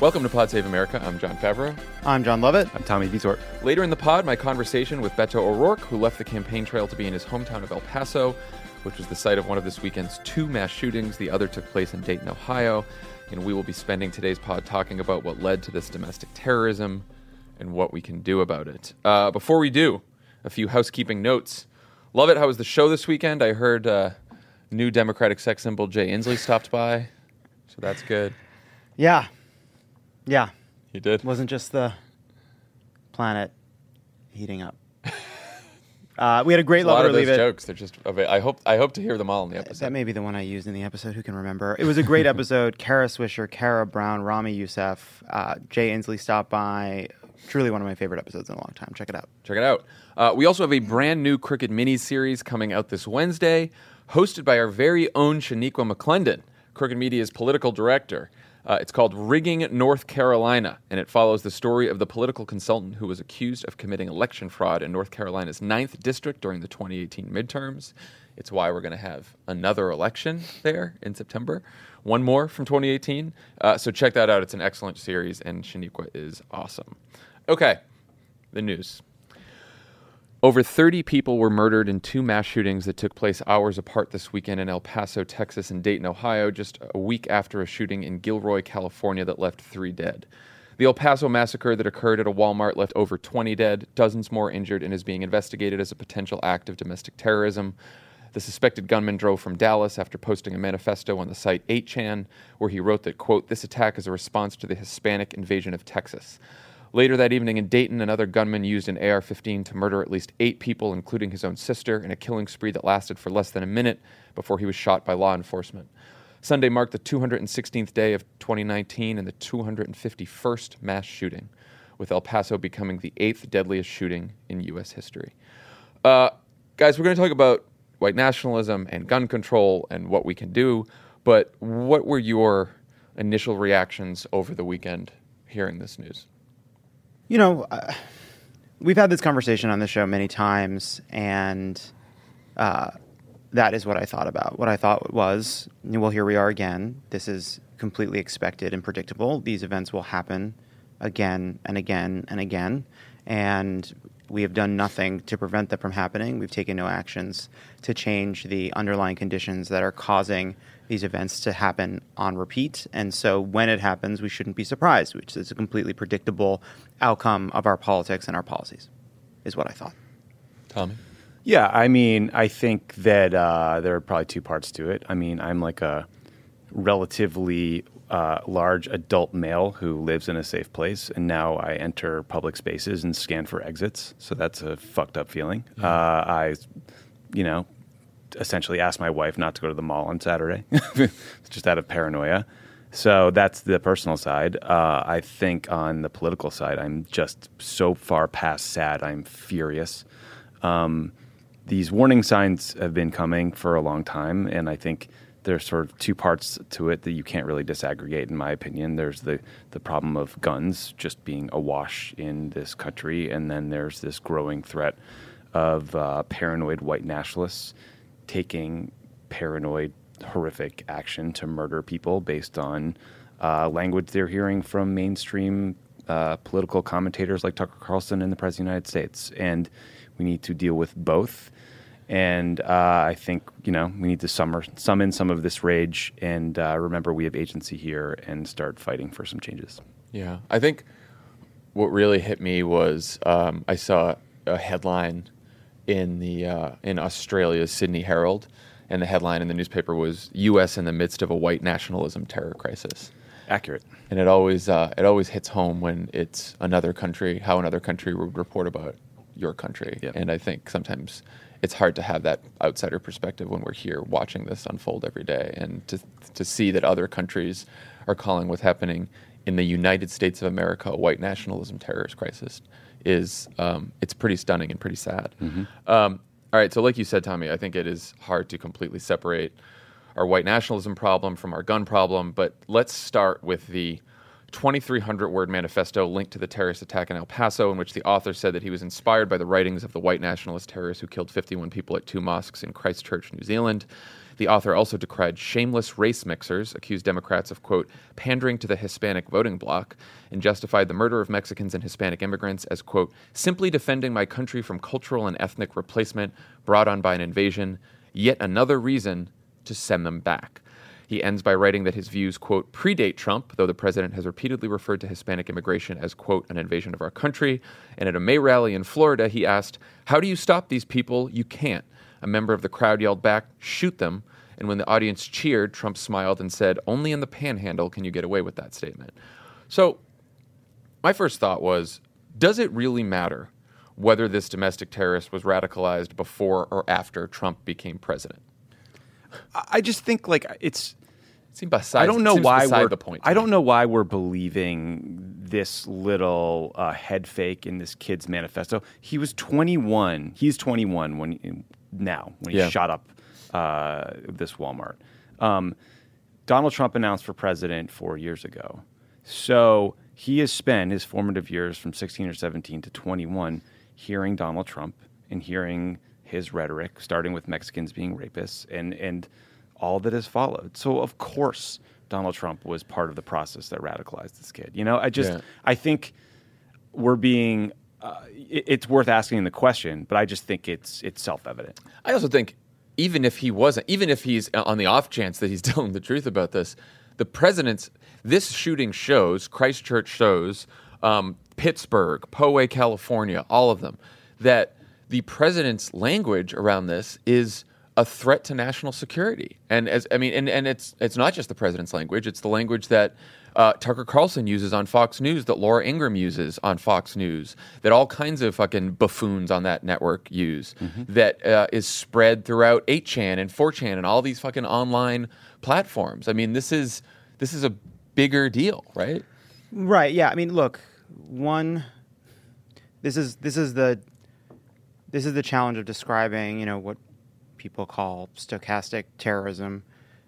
Welcome to Pod Save America. I'm John Favreau. I'm John Lovett. I'm Tommy Vitor. Later in the pod, my conversation with Beto O'Rourke, who left the campaign trail to be in his hometown of El Paso, which was the site of one of this weekend's two mass shootings. The other took place in Dayton, Ohio. And we will be spending today's pod talking about what led to this domestic terrorism and what we can do about it. Before we do, a few housekeeping notes. Lovett, how was the show this weekend? I heard new Democratic sex symbol Jay Inslee stopped by, so that's good. Yeah. He did? It wasn't just the planet heating up. We had a great Love It or Leave It. A lot of those jokes, they're just, I hope to hear them all in the episode. That may be the one I used in the episode. Who can remember? It was a great episode. Kara Swisher, Kara Brown, Rami Youssef, Jay Inslee stopped by. Truly one of my favorite episodes in a long time. Check it out. We also have a brand new Crooked mini-series coming out this Wednesday, hosted by our very own Shaniqua McClendon, Crooked Media's political director. It's called Rigging North Carolina, and it follows the story of the political consultant who was accused of committing election fraud in North Carolina's 9th district during the 2018 midterms. It's why we're going to have another election there in September, one more from 2018. So check that out. It's an excellent series, and Shaniqua is awesome. Okay, the news. Over 30 people were murdered in two mass shootings that took place hours apart this weekend in El Paso, Texas, and Dayton, Ohio, just a week after a shooting in Gilroy, California that left 3 dead. The El Paso massacre that occurred at a Walmart left over 20 dead, dozens more injured, and is being investigated as a potential act of domestic terrorism. The suspected gunman drove from Dallas after posting a manifesto on the site 8chan, where he wrote that, quote, "This attack is a response to the Hispanic invasion of Texas." Later that evening in Dayton, another gunman used an AR-15 to murder at least 8 people, including his own sister, in a killing spree that lasted for less than a minute before he was shot by law enforcement. Sunday marked the 216th day of 2019 and the 251st mass shooting, with El Paso becoming the 8th deadliest shooting in U.S. history. Guys, we're going to talk about white nationalism and gun control and what we can do, but what were your initial reactions over the weekend hearing this news? You know, we've had this conversation on the show many times, and that is what I thought about. What I thought was, well, here we are again. This is completely expected and predictable. These events will happen again and again and again, and we have done nothing to prevent them from happening. We've taken no actions to change the underlying conditions that are causing these events to happen on repeat. And so when it happens, we shouldn't be surprised, which is a completely predictable outcome of our politics and our policies, is what I thought. Tommy? Yeah, I mean, I think that there are probably 2 parts to it. I mean, I'm like a relatively large adult male who lives in a safe place, and now I enter public spaces and scan for exits. So that's a fucked up feeling. I essentially asked my wife not to go to the mall on Saturday, just out of paranoia. So that's the personal side. I think on the political side, I'm just so far past sad. I'm furious. These warning signs have been coming for a long time, and I think there's sort of 2 parts to it that you can't really disaggregate, in my opinion. There's the problem of guns just being awash in this country, and then there's this growing threat of paranoid white nationalists taking paranoid, horrific action to murder people based on language they're hearing from mainstream political commentators like Tucker Carlson and the President of the United States. And we need to deal with both. And I think, we need to summon some of this rage and remember we have agency here and start fighting for some changes. Yeah, I think what really hit me was I saw a headline in Australia's Sydney Herald, and the headline in the newspaper was "U.S. in the midst of a white nationalism terror crisis." Accurate. And it always hits home when it's another country, how another country would report about your country. Yep. And I think sometimes it's hard to have that outsider perspective when we're here watching this unfold every day, and to see that other countries are calling what's happening in the United States of America a white nationalism terrorist crisis is it's pretty stunning and pretty sad. Mm-hmm. All right, so like you said, Tommy, I think it is hard to completely separate our white nationalism problem from our gun problem, but let's start with the 2,300-word manifesto linked to the terrorist attack in El Paso, in which the author said that he was inspired by the writings of the white nationalist terrorists who killed 51 people at 2 mosques in Christchurch, New Zealand. The author also decried shameless race mixers, accused Democrats of, quote, pandering to the Hispanic voting bloc, and justified the murder of Mexicans and Hispanic immigrants as, quote, simply defending my country from cultural and ethnic replacement brought on by an invasion, yet another reason to send them back. He ends by writing that his views, quote, predate Trump, though the president has repeatedly referred to Hispanic immigration as, quote, an invasion of our country. And at a May rally in Florida, he asked, how do you stop these people? You can't. A member of the crowd yelled back, shoot them. And when the audience cheered, Trump smiled and said, only in the panhandle can you get away with that statement. So my first thought was, does it really matter whether this domestic terrorist was radicalized before or after Trump became president? I just think like it's. I don't know why we're the point. I don't know why we're believing this little head fake in this kid's manifesto. He was 21. He's 21 when he shot up this Walmart. Donald Trump announced for president 4 years ago, so he has spent his formative years from 16 or 17 to 21 hearing Donald Trump and hearing his rhetoric, starting with Mexicans being rapists and all that has followed. So, of course, Donald Trump was part of the process that radicalized this kid. You know, I think we're being it's worth asking the question, but I just think it's self-evident. I also think even if he's on the off chance that he's telling the truth about this, this shooting shows, Christchurch shows, Pittsburgh, Poway, California, all of them, that the president's language around this is a threat to national security. And it's not just the president's language, it's the language that Tucker Carlson uses on Fox News, that Laura Ingraham uses on Fox News, that all kinds of fucking buffoons on that network use, that is spread throughout 8chan and 4chan and all these fucking online platforms. I mean, this is a bigger deal, right? Right, yeah. I mean, look, this is the challenge of describing, you know, what people call stochastic terrorism.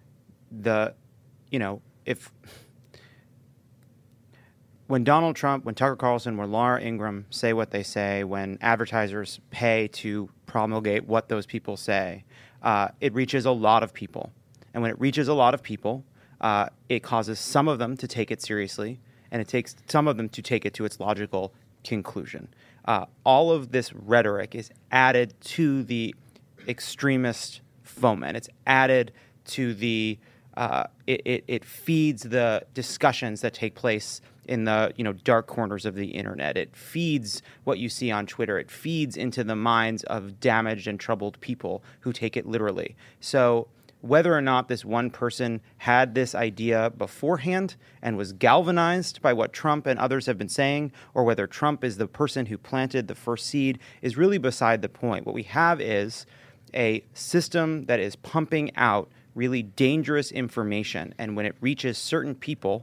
When Donald Trump, when Tucker Carlson, when Laura Ingraham say what they say, when advertisers pay to promulgate what those people say, it reaches a lot of people. And when it reaches a lot of people, it causes some of them to take it seriously, and it takes some of them to take it to its logical conclusion. All of this rhetoric is added to the extremist foment. It's added to the it feeds the discussions that take place in the dark corners of the internet. It feeds what you see on Twitter. It feeds into the minds of damaged and troubled people who take it literally. So whether or not this one person had this idea beforehand and was galvanized by what Trump and others have been saying, or whether Trump is the person who planted the first seed, is really beside the point. What we have is a system that is pumping out really dangerous information, and when it reaches certain people,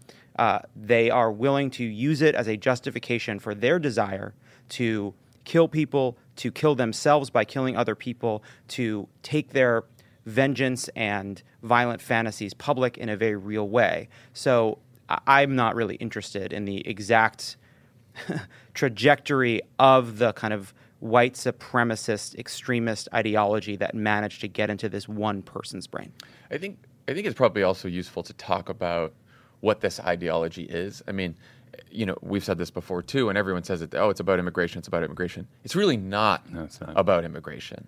they are willing to use it as a justification for their desire to kill people, to kill themselves by killing other people, to take their vengeance and violent fantasies public in a very real way. So I'm not really interested in the exact trajectory of the kind of white supremacist extremist ideology that managed to get into this one person's brain. I think it's probably also useful to talk about what this ideology is. I mean, we've said this before too, and everyone says it. Oh, it's about immigration. It's about immigration. It's really not. No, it's not about immigration.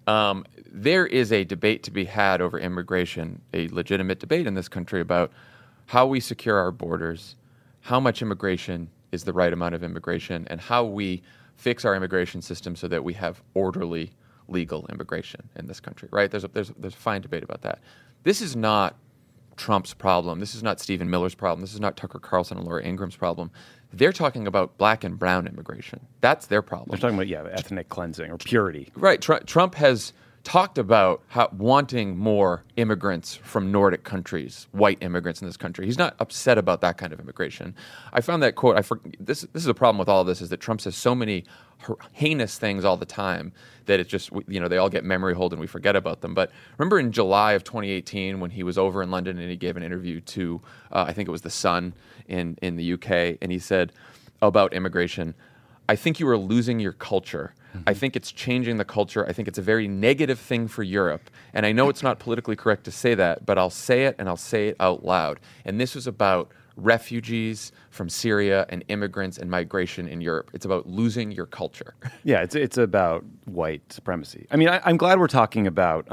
There is a debate to be had over immigration, a legitimate debate in this country about how we secure our borders, how much immigration is the right amount of immigration, and how we fix our immigration system so that we have orderly, legal immigration in this country. Right? There's a fine debate about that. This is not Trump's problem. This is not Stephen Miller's problem. This is not Tucker Carlson and Laura Ingraham's problem. They're talking about black and brown immigration. That's their problem. They're talking about ethnic cleansing or purity. Right. Trump has talked about wanting more immigrants from Nordic countries, white immigrants in this country. He's not upset about that kind of immigration. I found that quote. This is a problem with all of this, is that Trump says so many heinous things all the time that it's just, they all get memory hold and we forget about them. But remember in July of 2018 when he was over in London and he gave an interview to, I think it was The Sun in the UK, and he said about immigration, I think you are losing your culture. I think it's changing the culture. I think it's a very negative thing for Europe. And I know it's not politically correct to say that, but I'll say it and I'll say it out loud. And this was about refugees from Syria and immigrants and migration in Europe. It's about losing your culture. Yeah, it's about white supremacy. I mean, I'm glad we're talking about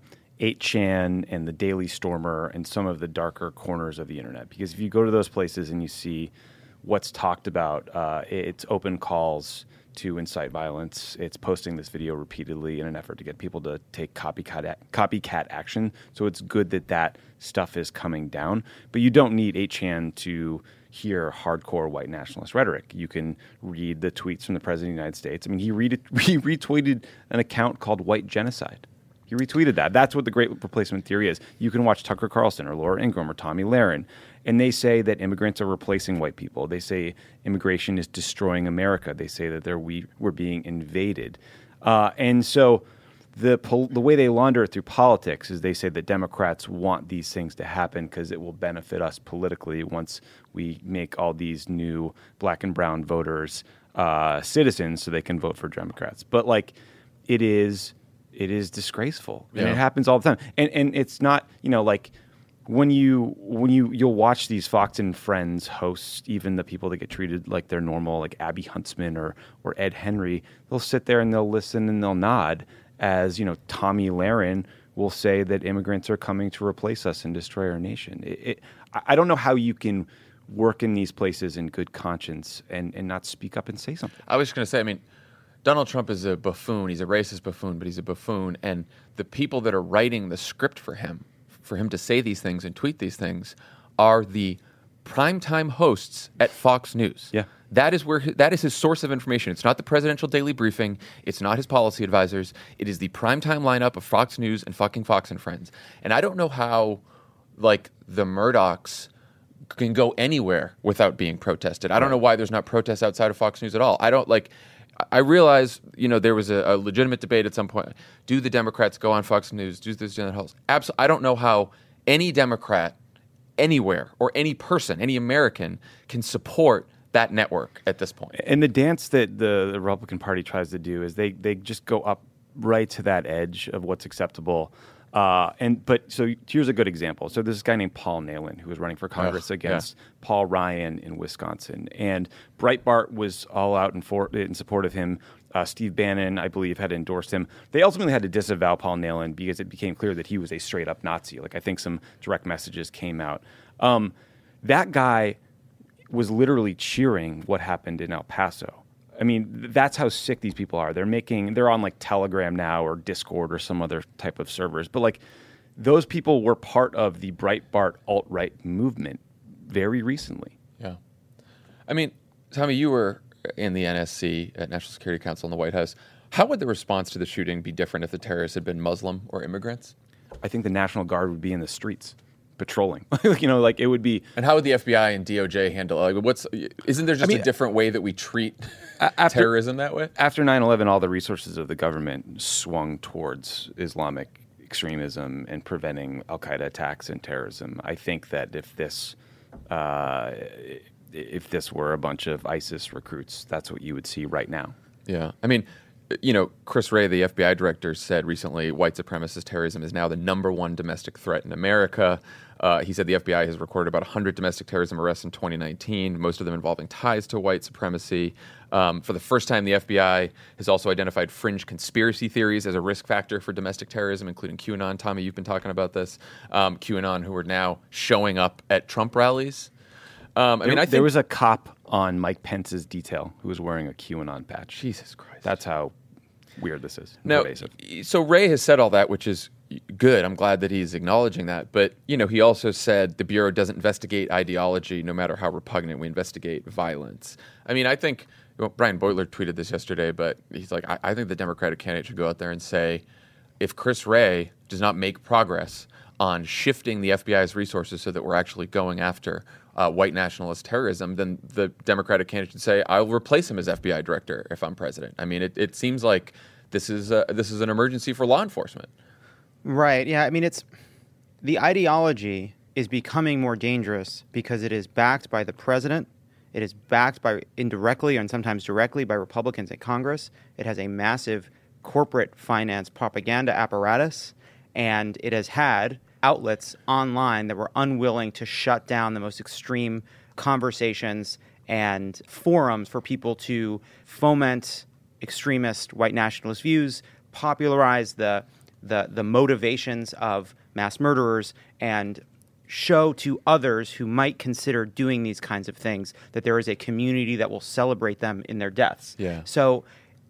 8chan and the Daily Stormer and some of the darker corners of the internet, because if you go to those places and you see what's talked about, it's open calls to incite violence. It's posting this video repeatedly in an effort to get people to take copycat action. So it's good that stuff is coming down. But you don't need 8chan to hear hardcore white nationalist rhetoric. You can read the tweets from the President of the United States. I mean, he retweeted an account called White Genocide. He retweeted that. That's what the Great Replacement Theory is. You can watch Tucker Carlson or Laura Ingraham or Tomi Lahren, and they say that immigrants are replacing white people. They say immigration is destroying America. They say that we're being invaded. And so the way they launder it through politics is they say that Democrats want these things to happen because it will benefit us politically once we make all these new black and brown voters citizens so they can vote for Democrats. But it is disgraceful. Yeah. And it happens all the time. And it's not, when you'll watch these Fox and Friends hosts, even the people that get treated like they're normal, like Abby Huntsman or Ed Henry, they'll sit there and they'll listen and they'll nod as, Tomi Lahren will say that immigrants are coming to replace us and destroy our nation. I don't know how you can work in these places in good conscience and not speak up and say something. I was just going to say, Donald Trump is a buffoon. He's a racist buffoon, but he's a buffoon. And the people that are writing the script for him to say these things and tweet these things, are the primetime hosts at Fox News. Yeah. That is his source of information. It's not the presidential daily briefing. It's not his policy advisors. It is the primetime lineup of Fox News and fucking Fox and Friends. And I don't know how, the Murdochs can go anywhere without being protested. I don't know why there's not protests outside of Fox News at all. I realize, there was a legitimate debate at some point. Do the Democrats go on Fox News? Do this, do that? Absolutely. I don't know how any Democrat anywhere or any person, any American can support that network at this point. And the dance that the Republican Party tries to do is they just go up right to that edge of what's acceptable. So here's a good example. So there's this guy named Paul Nehlen who was running for Congress against Paul Ryan in Wisconsin, and Breitbart was all out in support of him. Steve Bannon, I believe, had endorsed him. They ultimately had to disavow Paul Nehlen because it became clear that he was a straight up Nazi. I think some direct messages came out. That guy was literally cheering what happened in El Paso. That's how sick these people are. They're on Telegram now or Discord or some other type of servers. But those people were part of the Breitbart alt-right movement very recently. Yeah. Tommy, you were in the NSC at National Security Council in the White House. How would the response to the shooting be different if the terrorists had been Muslim or immigrants? I think the National Guard would be in the streets patrolling. It would be. And how would the FBI and DOJ handle it? Isn't there just a different way that we treat terrorism that way? After 9/11, all the resources of the government swung towards Islamic extremism and preventing al-Qaeda attacks and terrorism. I think that if this were a bunch of ISIS recruits, that's what you would see right now. Yeah. Chris Wray, the FBI director, said recently white supremacist terrorism is now the #1 domestic threat in America. He said the FBI has recorded about 100 domestic terrorism arrests in 2019, most of them involving ties to white supremacy. For the first time, the FBI has also identified fringe conspiracy theories as a risk factor for domestic terrorism, including QAnon. Tommy, you've been talking about this. QAnon, who are now showing up at Trump rallies. I think there was a cop on Mike Pence's detail who was wearing a QAnon patch. Jesus Christ. That's how weird this is. Now, pervasive. So Ray has said all that, which is good. I'm glad that he's acknowledging that. But, he also said the Bureau doesn't investigate ideology, no matter how repugnant. We investigate violence. I think Brian Beutler tweeted this yesterday, but he's like, I think the Democratic candidate should go out there and say, if Chris Wray does not make progress on shifting the FBI's resources so that we're actually going after white nationalist terrorism, then the Democratic candidate should say, I'll replace him as FBI director if I'm president. I mean, it seems like this is an emergency for law enforcement. Right. Yeah. I mean, the ideology is becoming more dangerous because it is backed by the president. It is backed by indirectly and sometimes directly by Republicans in Congress. It has a massive corporate finance propaganda apparatus, and it has had outlets online that were unwilling to shut down the most extreme conversations and forums for people to foment extremist white nationalist views, popularize the motivations of mass murderers, and show to others who might consider doing these kinds of things that there is a community that will celebrate them in their deaths. Yeah. So,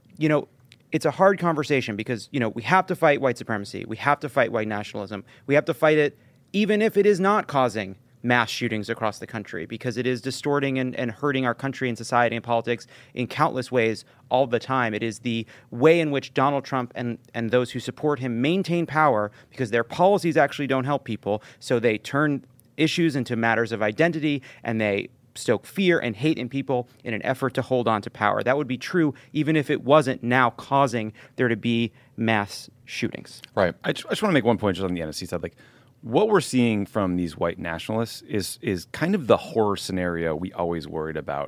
it's a hard conversation because, we have to fight white supremacy. We have to fight white nationalism. We have to fight it even if it is not causing mass shootings across the country, because it is distorting and hurting our country and society and politics in countless ways all the time. It is the way in which Donald Trump and those who support him maintain power because their policies actually don't help people. So they turn issues into matters of identity, and they stoke fear and hate in people in an effort to hold on to power. That would be true even if it wasn't now causing there to be mass shootings. Right. I just want to make one point just on the NSC side. Like, what we're seeing from these white nationalists is kind of the horror scenario we always worried about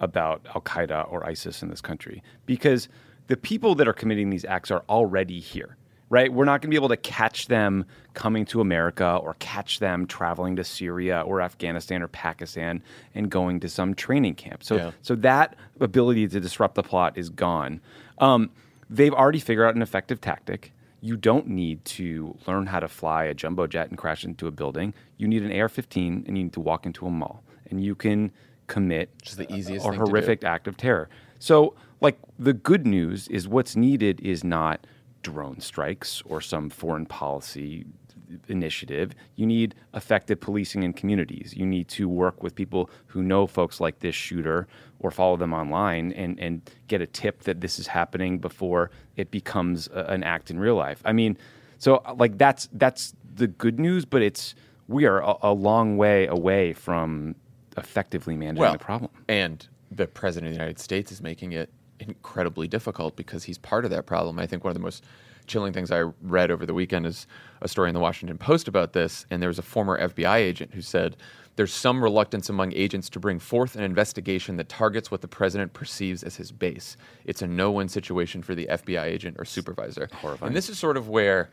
Al-Qaeda or ISIS in this country, because the people that are committing these acts are already here, right? We're not going to be able to catch them coming to America or catch them traveling to Syria or Afghanistan or Pakistan and going to some training camp. So that ability to disrupt the plot is gone. They've already figured out an effective tactic. You don't need to learn how to fly a jumbo jet and crash into a building. You need an AR-15 and you need to walk into a mall, and you can commit Just the easiest a thing to horrific do. act of terror. So, like, the good news is what's needed is not drone strikes or some foreign policy initiative. You need effective policing in communities. You need to work with people who know folks like this shooter or follow them online and get a tip that this is happening before it becomes an act in real life. I mean, so like that's the good news, but we are a long way away from effectively managing the problem. And the president of the United States is making it incredibly difficult because he's part of that problem. I think one of the most chilling things I read over the weekend is a story in the Washington Post about this, and there was a former FBI agent who said there's some reluctance among agents to bring forth an investigation that targets what the president perceives as his base. It's a no-win situation for the FBI agent or supervisor. Horrifying. And this is sort of where,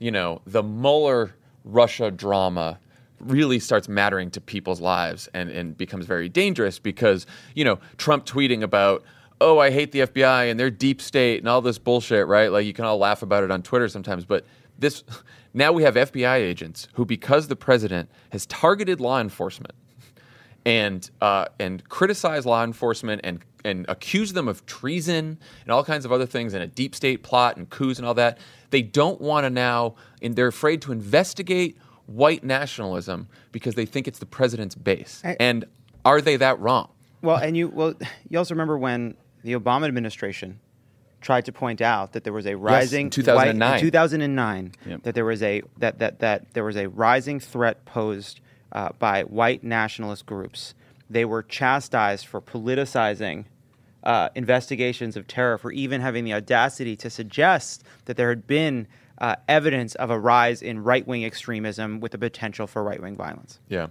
the Mueller-Russia drama really starts mattering to people's lives and becomes very dangerous because, Trump tweeting about, oh, I hate the FBI and they're deep state and all this bullshit, right? Like, you can all laugh about it on Twitter sometimes, but now we have FBI agents who, because the president has targeted law enforcement and criticized law enforcement and accused them of treason and all kinds of other things and a deep state plot and coups and all that, they don't want to now, and they're afraid to investigate white nationalism because they think it's the president's base. And are they that wrong? Well, you also remember when the Obama administration tried to point out that there was a rising in 2009. Yep. that there was a rising threat posed by white nationalist groups. They were chastised for politicizing investigations of terror, for even having the audacity to suggest that there had been evidence of a rise in right-wing extremism with the potential for right-wing violence. Yeah.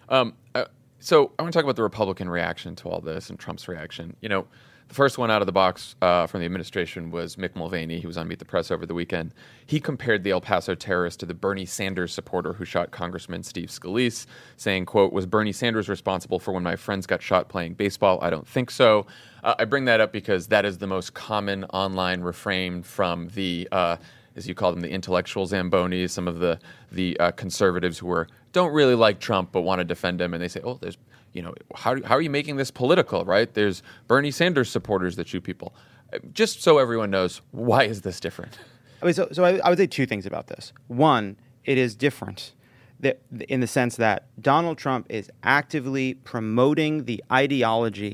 So I want to talk about the Republican reaction to all this and Trump's reaction. The first one out of the box from the administration was Mick Mulvaney. He was on Meet the Press over the weekend. He compared the El Paso terrorist to the Bernie Sanders supporter who shot Congressman Steve Scalise, saying, quote, "Was Bernie Sanders responsible for when my friends got shot playing baseball? I don't think so." I bring that up because that is the most common online refrain from the, as you call them, the intellectual Zambonis, some of the conservatives who don't really like Trump but want to defend him. And they say, oh, there's, how are you making this political, right? There's Bernie Sanders supporters that shoot people. Just so everyone knows, why is this different? I mean, so I would say two things about this. One, it is different in the sense that Donald Trump is actively promoting the ideology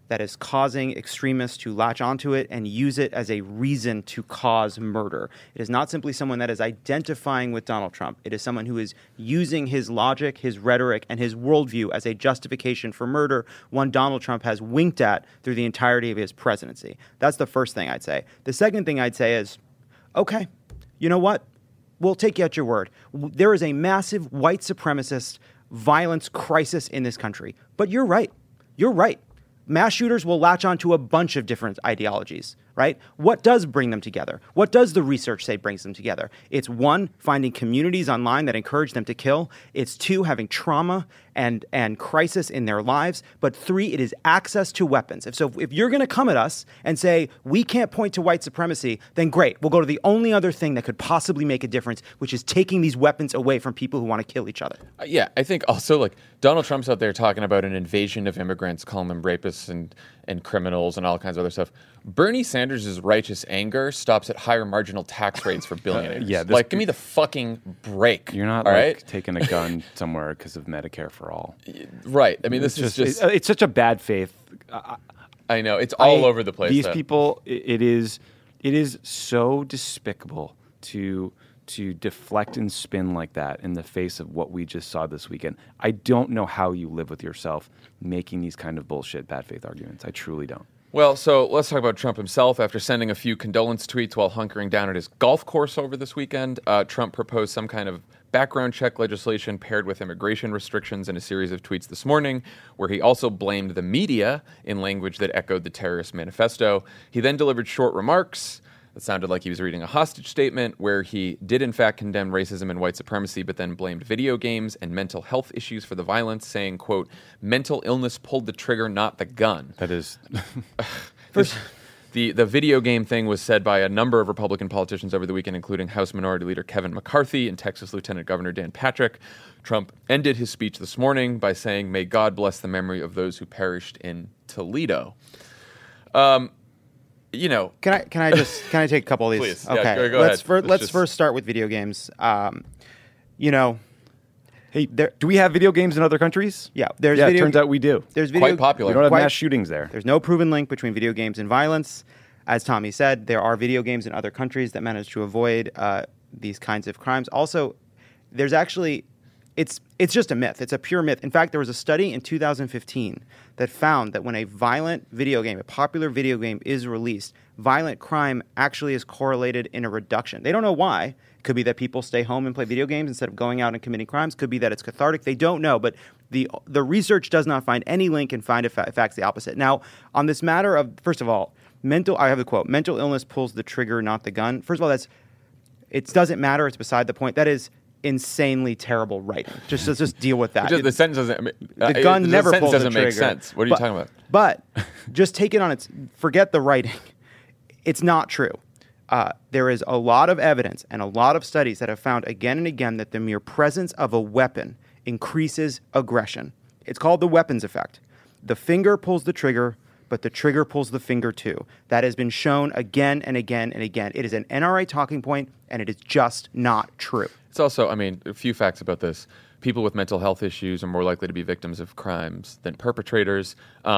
that is causing extremists to latch onto it and use it as a reason to cause murder. It is not simply someone that is identifying with Donald Trump. It is someone who is using his logic, his rhetoric, and his worldview as a justification for murder, one Donald Trump has winked at through the entirety of his presidency. That's the first thing I'd say. The second thing I'd say is, okay, you know what? We'll take you at your word. There is a massive white supremacist violence crisis in this country. But you're right. You're right. Mass shooters will latch onto a bunch of different ideologies, right? What does bring them together? What does the research say brings them together? It's one, finding communities online that encourage them to kill. It's two, having trauma and crisis in their lives. But three, it is access to weapons. If you're going to come at us and say, we can't point to white supremacy, then great. We'll go to the only other thing that could possibly make a difference, which is taking these weapons away from people who want to kill each other. Yeah, I think also, like, Donald Trump's out there talking about an invasion of immigrants, calling them rapists and criminals and all kinds of other stuff. Bernie Sanders' righteous anger stops at higher marginal tax rates for billionaires. Give me the fucking break. You're not taking a gun somewhere because of Medicare for all. Right. I mean, this is just... It's such a bad faith. I know. It's all over the place. These people, it is so despicable to deflect and spin like that in the face of what we just saw this weekend. I don't know how you live with yourself making these kind of bullshit bad faith arguments. I truly don't. Well, so let's talk about Trump himself. After sending a few condolence tweets while hunkering down at his golf course over this weekend, Trump proposed some kind of background check legislation paired with immigration restrictions in a series of tweets this morning, where he also blamed the media in language that echoed the terrorist manifesto. He then delivered short remarks. It sounded like he was reading a hostage statement where he did in fact condemn racism and white supremacy, but then blamed video games and mental health issues for the violence, saying, quote, mental illness pulled the trigger, not the gun. That is... The video game thing was said by a number of Republican politicians over the weekend, including House Minority Leader Kevin McCarthy and Texas Lieutenant Governor Dan Patrick. Trump ended his speech this morning by saying, may God bless the memory of those who perished in Toledo. Can I take a couple of these? Please. Okay. Yeah, go ahead. Let's first start with video games. Hey, do we have video games in other countries? Yeah, it turns out we do. There's quite popular. We don't have mass shootings there. There's no proven link between video games and violence. As Tommy said, there are video games in other countries that manage to avoid these kinds of crimes. Also, there's actually, it's just a myth. It's a pure myth. In fact, there was a study in 2015 that found that when a violent video game, a popular video game is released, violent crime actually is correlated in a reduction. They don't know why. It could be that people stay home and play video games instead of going out and committing crimes. Could be that it's cathartic. They don't know, but the research does not find any link and find facts the opposite. Now, on this matter of, first of all, I have the quote, mental illness pulls the trigger, not the gun. First of all, it doesn't matter. It's beside the point. That is insanely terrible writing. Just deal with that. The sentence doesn't. The gun never pulls the trigger. Doesn't make sense. What are you talking about? But just take it on its. Forget the writing. It's not true. There is a lot of evidence and a lot of studies that have found again and again that the mere presence of a weapon increases aggression. It's called the weapons effect. The finger pulls the trigger, but the trigger pulls the finger too. That has been shown again and again and again. It is an NRA talking point, and it is just not true. It's also, a few facts about this. People with mental health issues are more likely to be victims of crimes than perpetrators.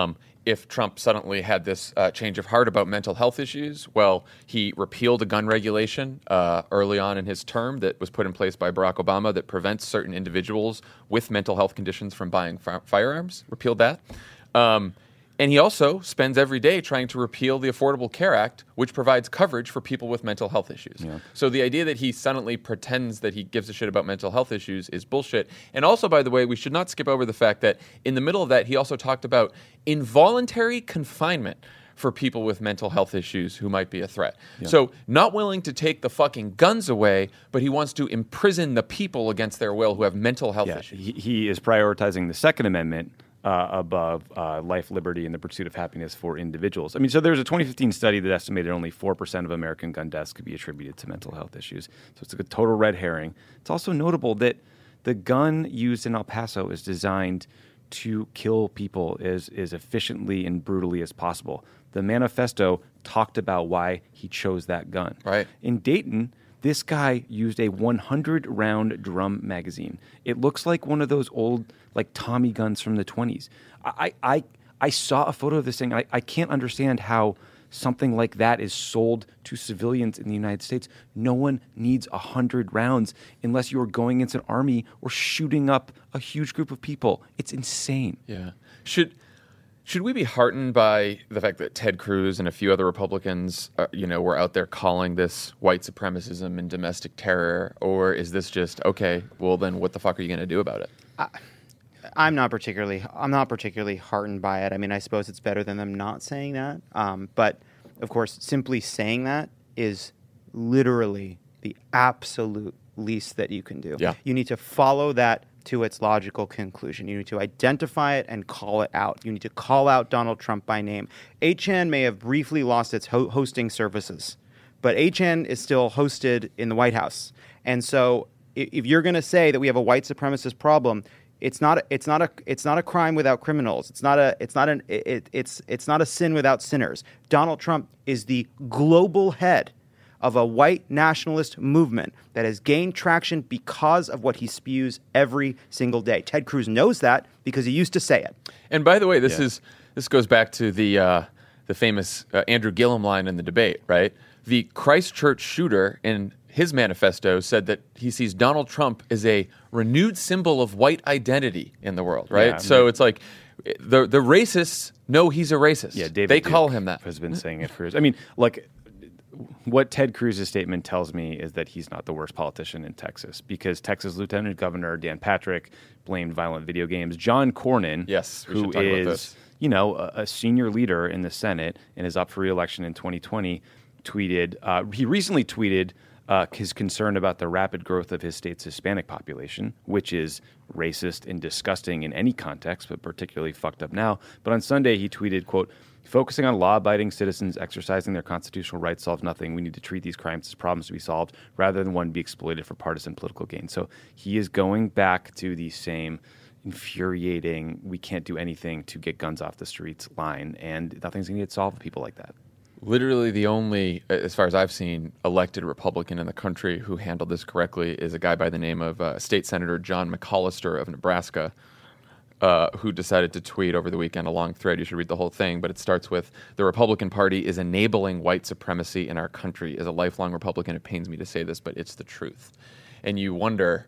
If Trump suddenly had this change of heart about mental health issues, well, he repealed a gun regulation early on in his term that was put in place by Barack Obama that prevents certain individuals with mental health conditions from buying firearms. Repealed that. And he also spends every day trying to repeal the Affordable Care Act, which provides coverage for people with mental health issues. Yeah. So the idea that he suddenly pretends that he gives a shit about mental health issues is bullshit. And also, by the way, we should not skip over the fact that in the middle of that, he also talked about involuntary confinement for people with mental health issues who might be a threat. Yeah. So not willing to take the fucking guns away, but he wants to imprison the people against their will who have mental health issues. He is prioritizing the Second Amendment above life, liberty, and the pursuit of happiness for individuals. So there's a 2015 study that estimated only 4% of American gun deaths could be attributed to mental health issues. So it's a total red herring. It's also notable that the gun used in El Paso is designed to kill people as efficiently and brutally as possible. The manifesto talked about why he chose that gun. Right. In Dayton, this guy used a 100-round drum magazine. It looks like one of those old, Tommy guns from the 20s. I saw a photo of this thing. I can't understand how something like that is sold to civilians in the United States. No one needs 100 rounds unless you are going against an army or shooting up a huge group of people. It's insane. Yeah. Should we be heartened by the fact that Ted Cruz and a few other Republicans, were out there calling this white supremacism and domestic terror, or is this just okay? Well, then what the fuck are you going to do about it? I'm not particularly heartened by it. I mean, I suppose it's better than them not saying that. But of course, simply saying that is literally the absolute least that you can do. Yeah. You need to follow that to its logical conclusion. You need to identify it and call it out. You need to call out Donald Trump by name. 8chan may have briefly lost its hosting services, but 8chan is still hosted in the White House. And so if you're going to say that we have a white supremacist problem, it's not a crime without criminals. It's not a sin without sinners. Donald Trump is the global head of a white nationalist movement that has gained traction because of what he spews every single day. Ted Cruz knows that because he used to say it. And by the way, this goes back to the famous Andrew Gillum line in the debate, right? The Christchurch shooter in his manifesto said that he sees Donald Trump as a renewed symbol of white identity in the world, right? Yeah, so it's like the racists know he's a racist. Yeah, David they Duke call him that. has been saying it for years. I mean, like, what Ted Cruz's statement tells me is that he's not the worst politician in Texas, because Texas Lieutenant Governor Dan Patrick blamed violent video games. John Cornyn, Yes, we who should talk about is this. a senior leader in the Senate and is up for re-election in 2020, he recently tweeted his concern about the rapid growth of his state's Hispanic population, which is racist and disgusting in any context, but particularly fucked up now. But on Sunday, he tweeted, quote, "Focusing on law-abiding citizens exercising their constitutional rights solves nothing. We need to treat these crimes as problems to be solved rather than one be exploited for partisan political gain." So he is going back to the same infuriating, we can't do anything to get guns off the streets line, and nothing's going to get solved with people like that. Literally the only, as far as I've seen, elected Republican in the country who handled this correctly is a guy by the name of State Senator John McCollister of Nebraska, who decided to tweet over the weekend a long thread. You should read the whole thing, but it starts with, "The Republican Party is enabling white supremacy in our country. As a lifelong Republican, it pains me to say this, but it's the truth." And you wonder,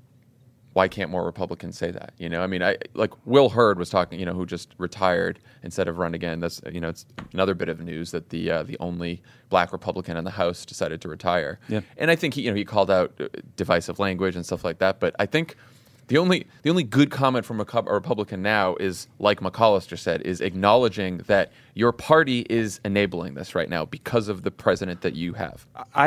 why can't more Republicans say that? I mean, like Will Hurd was talking, who just retired instead of run again. That's, it's another bit of news that the only black Republican in the House decided to retire. Yeah. And I think he called out divisive language and stuff like that. But I think the only good comment from a Republican now is, like McCollister said, is acknowledging that your party is enabling this right now because of the president that you have.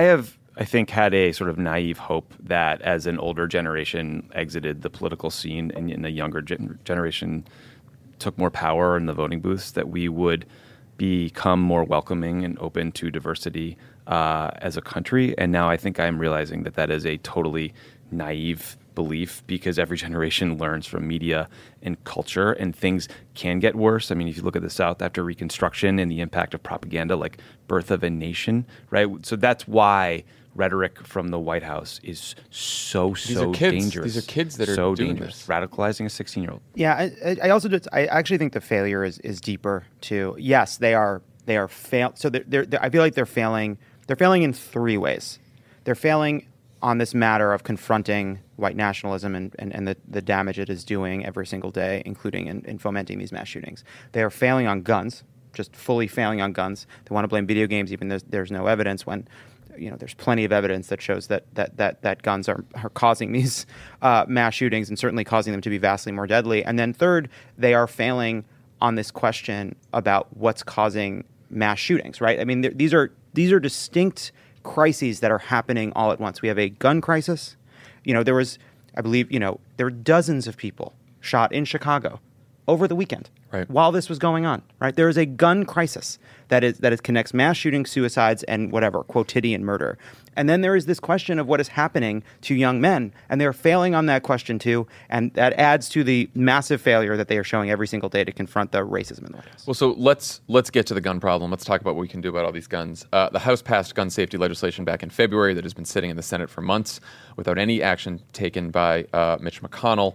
I think, had a sort of naive hope that as an older generation exited the political scene and a younger generation took more power in the voting booths, that we would become more welcoming and open to diversity as a country. And now I think I'm realizing that is a totally naive belief, because every generation learns from media and culture, and things can get worse. I mean, if you look at the South after Reconstruction and the impact of propaganda like Birth of a Nation, right? So that's why rhetoric from the White House is so dangerous. These are kids that are so doing dangerous. this. Radicalizing a 16-year-old. Yeah, I actually think the failure is deeper too. Yes, they are So I feel like they're failing. They're failing in three ways. They're failing on this matter of confronting white nationalism and the damage it is doing every single day, including in fomenting these mass shootings. They are failing on guns, just fully failing on guns. They want to blame video games, even though there's no evidence, when there's plenty of evidence that shows that guns are causing these mass shootings, and certainly causing them to be vastly more deadly. And then third, they are failing on this question about what's causing mass shootings, right? I mean, these are distinct crises that are happening all at once. We have a gun crisis. There was, I believe, there were dozens of people shot in Chicago over the weekend, right, while this was going on, right? There is a gun crisis that connects mass shootings, suicides, and whatever, quotidian murder. And then there is this question of what is happening to young men, and they're failing on that question too, and that adds to the massive failure that they are showing every single day to confront the racism in the White House. Well, so let's get to the gun problem. Let's talk about what we can do about all these guns. The House passed gun safety legislation back in February that has been sitting in the Senate for months without any action taken by Mitch McConnell.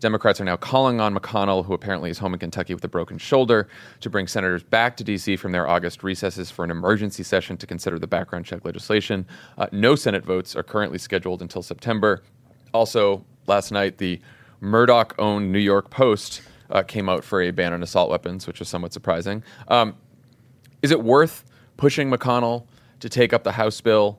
Democrats are now calling on McConnell, who apparently is home in Kentucky with a broken shoulder, to bring senators back to D.C. from their August recesses for an emergency session to consider the background check legislation. No Senate votes are currently scheduled until September. Also, last night, the Murdoch-owned New York Post came out for a ban on assault weapons, which was somewhat surprising. Is it worth pushing McConnell to take up the House bill?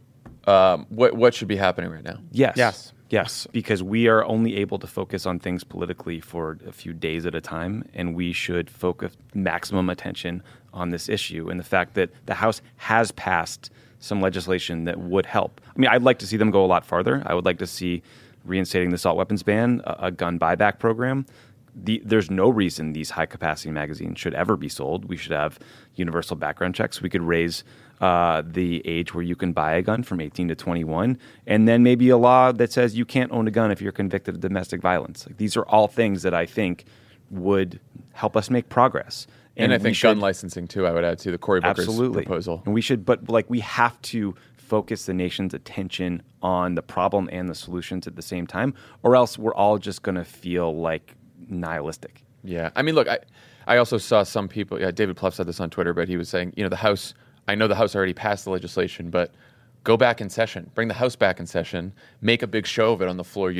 What should be happening right now? Yes, because we are only able to focus on things politically for a few days at a time, and we should focus maximum attention on this issue and the fact that the House has passed some legislation that would help. I mean, I'd like to see them go a lot farther. I would like to see reinstating the assault weapons ban, a gun buyback program. There's no reason these high-capacity magazines should ever be sold. We should have universal background checks. We could raise the age where you can buy a gun from 18 to 21, and then maybe a law that says you can't own a gun if you're convicted of domestic violence. Like, these are all things that I think would help us make progress. And I think gun licensing, too, I would add to the Cory Booker's proposal. And we have to focus the nation's attention on the problem and the solutions at the same time, or else we're all just going to feel like nihilistic. Yeah. I mean, look, I also saw some people, David Plouffe said this on Twitter, but he was saying, the House, I know the House already passed the legislation, but go back in session, bring the House back in session, make a big show of it on the floor.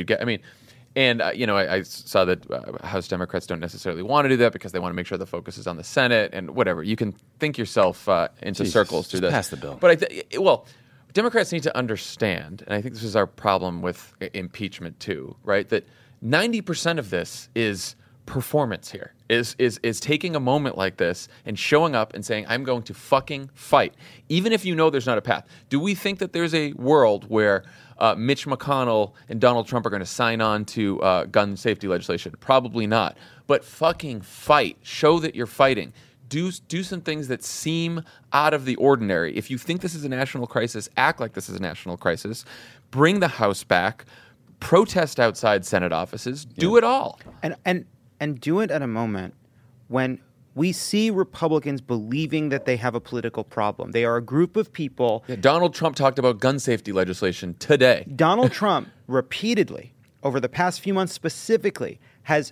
I saw that House Democrats don't necessarily want to do that because they want to make sure the focus is on the Senate and whatever. You can think yourself into circles through this. Pass the bill. But Democrats need to understand, and I think this is our problem with impeachment too, right? That 90% of this is performance here, is taking a moment like this and showing up and saying, I'm going to fucking fight, even if you know there's not a path. Do we think that there's a world where Mitch McConnell and Donald Trump are going to sign on to gun safety legislation? Probably not. But fucking fight. Show that you're fighting. Do some things that seem out of the ordinary. If you think this is a national crisis, act like this is a national crisis. Bring the House back. Protest outside Senate offices. Do it all. And do it at a moment when we see Republicans believing that they have a political problem. They are a group of people. Yeah, Donald Trump talked about gun safety legislation today. Donald Trump repeatedly, over the past few months specifically, has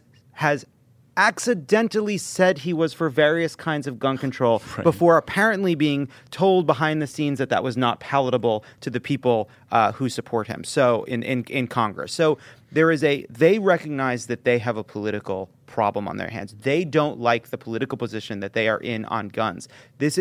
accidentally said he was for various kinds of gun control before apparently being told behind the scenes that was not palatable to the people who support him. So in Congress. So they recognize that they have a political problem on their hands. They don't like the political position that they are in on guns. This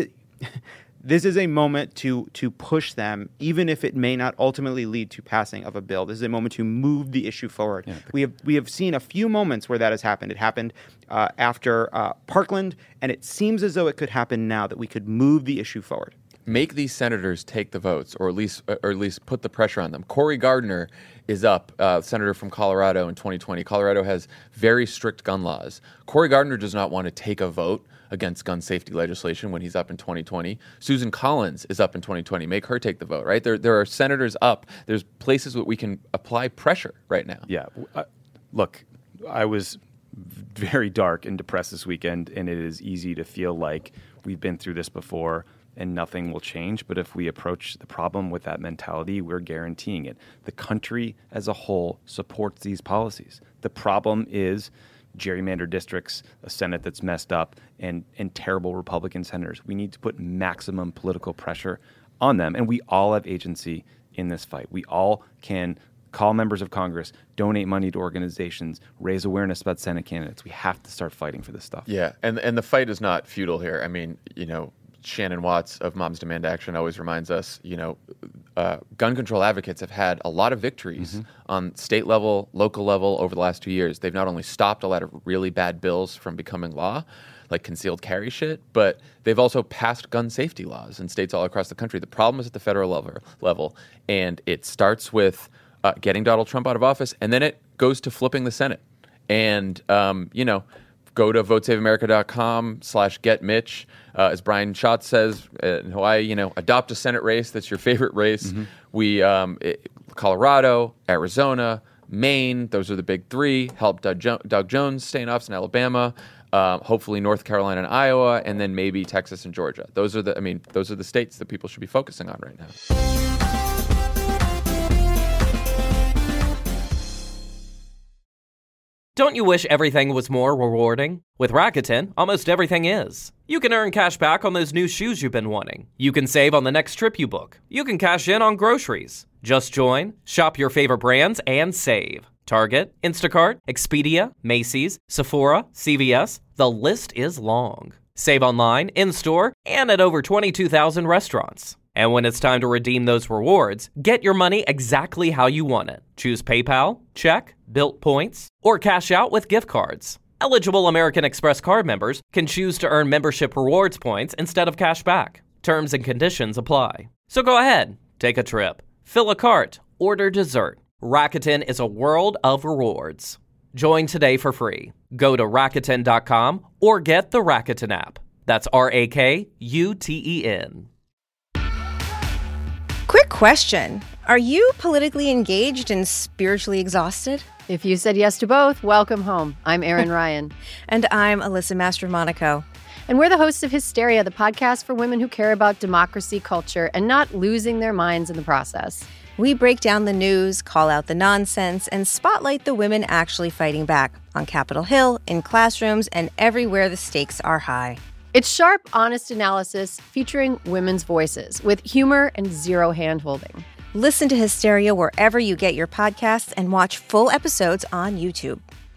is a moment to push them, even if it may not ultimately lead to passing of a bill. This is a moment to move the issue forward. Yeah, we have seen a few moments where that has happened. It happened after Parkland, and it seems as though it could happen now, that we could move the issue forward. Make these senators take the votes, or at least put the pressure on them. Cory Gardner is up, senator from Colorado in 2020. Colorado has very strict gun laws. Cory Gardner does not want to take a vote against gun safety legislation when he's up in 2020. Susan Collins is up in 2020. Make her take the vote, right? There are senators up. There's places where we can apply pressure right now. Yeah. Look, I was very dark and depressed this weekend, and it is easy to feel like we've been through this before and nothing will change. But if we approach the problem with that mentality, we're guaranteeing it. The country as a whole supports these policies. The problem is gerrymandered districts, a Senate that's messed up, and terrible Republican senators. We need to put maximum political pressure on them, and we all have agency in this fight. We all can call members of Congress, donate money to organizations, raise awareness about Senate candidates. We have to start fighting for this stuff. Yeah, and the fight is not futile here. I mean, Shannon Watts of Moms Demand Action always reminds us, gun control advocates have had a lot of victories on state level, local level over the last 2 years. They've not only stopped a lot of really bad bills from becoming law, like concealed carry shit, but they've also passed gun safety laws in states all across the country. The problem is at the federal level, and it starts with getting Donald Trump out of office, and then it goes to flipping the Senate. And, go to votesaveamerica.com/getmitch. As Brian Schatz says in Hawaii, adopt a Senate race that's your favorite race. We, Colorado, Arizona, Maine, those are the big three. Help Doug Jones stay in office in Alabama. Hopefully North Carolina and Iowa, and then maybe Texas and Georgia. Those are the states that people should be focusing on right now. Don't you wish everything was more rewarding? With Rakuten, almost everything is. You can earn cash back on those new shoes you've been wanting. You can save on the next trip you book. You can cash in on groceries. Just join, shop your favorite brands, and save. Target, Instacart, Expedia, Macy's, Sephora, CVS, the list is long. Save online, in-store, and at over 22,000 restaurants. And when it's time to redeem those rewards, get your money exactly how you want it. Choose PayPal, check, Bilt points, or cash out with gift cards. Eligible American Express card members can choose to earn membership rewards points instead of cash back. Terms and conditions apply. So go ahead, take a trip, fill a cart, order dessert. Rakuten is a world of rewards. Join today for free. Go to Rakuten.com or get the Rakuten app. That's RAKUTEN. Quick question. Are you politically engaged and spiritually exhausted? If you said yes to both, welcome home. I'm Erin Ryan. And I'm Alyssa Mastromonaco. And we're the hosts of Hysteria, the podcast for women who care about democracy, culture, and not losing their minds in the process. We break down the news, call out the nonsense, and spotlight the women actually fighting back on Capitol Hill, in classrooms, and everywhere the stakes are high. It's sharp, honest analysis featuring women's voices with humor and zero hand-holding. Listen to Hysteria wherever you get your podcasts and watch full episodes on YouTube.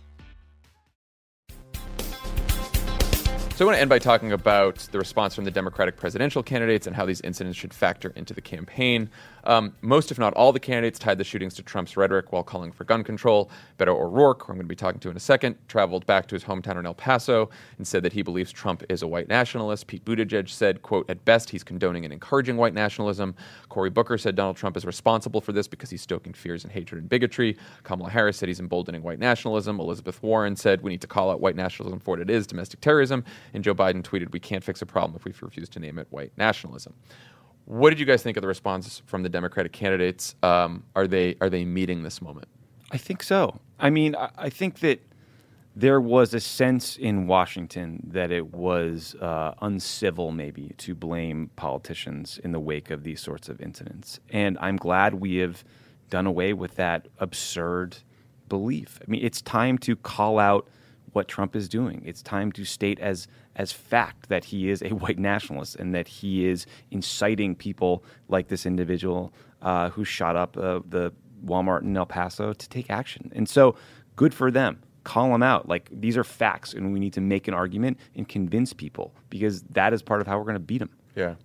So I want to end by talking about the response from the Democratic presidential candidates and how these incidents should factor into the campaign. Most, if not all, the candidates tied the shootings to Trump's rhetoric while calling for gun control. Beto O'Rourke, who I'm going to be talking to in a second, traveled back to his hometown in El Paso and said that he believes Trump is a white nationalist. Pete Buttigieg said, quote, at best, he's condoning and encouraging white nationalism. Cory Booker said Donald Trump is responsible for this because he's stoking fears and hatred and bigotry. Kamala Harris said he's emboldening white nationalism. Elizabeth Warren said we need to call out white nationalism for what it is, domestic terrorism. And Joe Biden tweeted, we can't fix a problem if we refuse to name it white nationalism. What did you guys think of the response from the Democratic candidates? Are they meeting this moment? I think so. I mean, I think that there was a sense in Washington that it was uncivil maybe to blame politicians in the wake of these sorts of incidents. And I'm glad we have done away with that absurd belief. I mean, it's time to call out what Trump is doing. It's time to state as fact that he is a white nationalist and that he is inciting people like this individual who shot up the Walmart in El Paso to take action. And so good for them. Call them out. Like, these are facts, and we need to make an argument and convince people because that is part of how we're going to beat them. Yeah.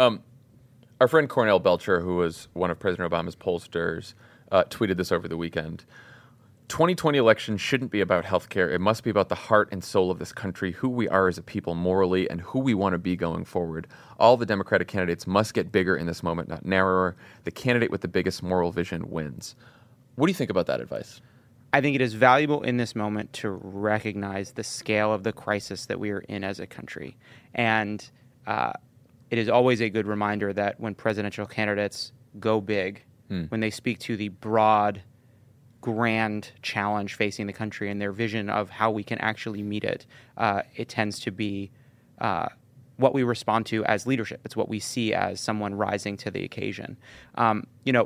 Our friend Cornell Belcher, who was one of President Obama's pollsters, tweeted this over the weekend. 2020 election shouldn't be about healthcare. It must be about the heart and soul of this country, who we are as a people morally, and who we want to be going forward. All the Democratic candidates must get bigger in this moment, not narrower. The candidate with the biggest moral vision wins. What do you think about that advice? I think it is valuable in this moment to recognize the scale of the crisis that we are in as a country. And it is always a good reminder that when presidential candidates go big, when they speak to the broad, grand challenge facing the country and their vision of how we can actually meet it, it tends to be what we respond to as leadership. It's what we see as someone rising to the occasion. I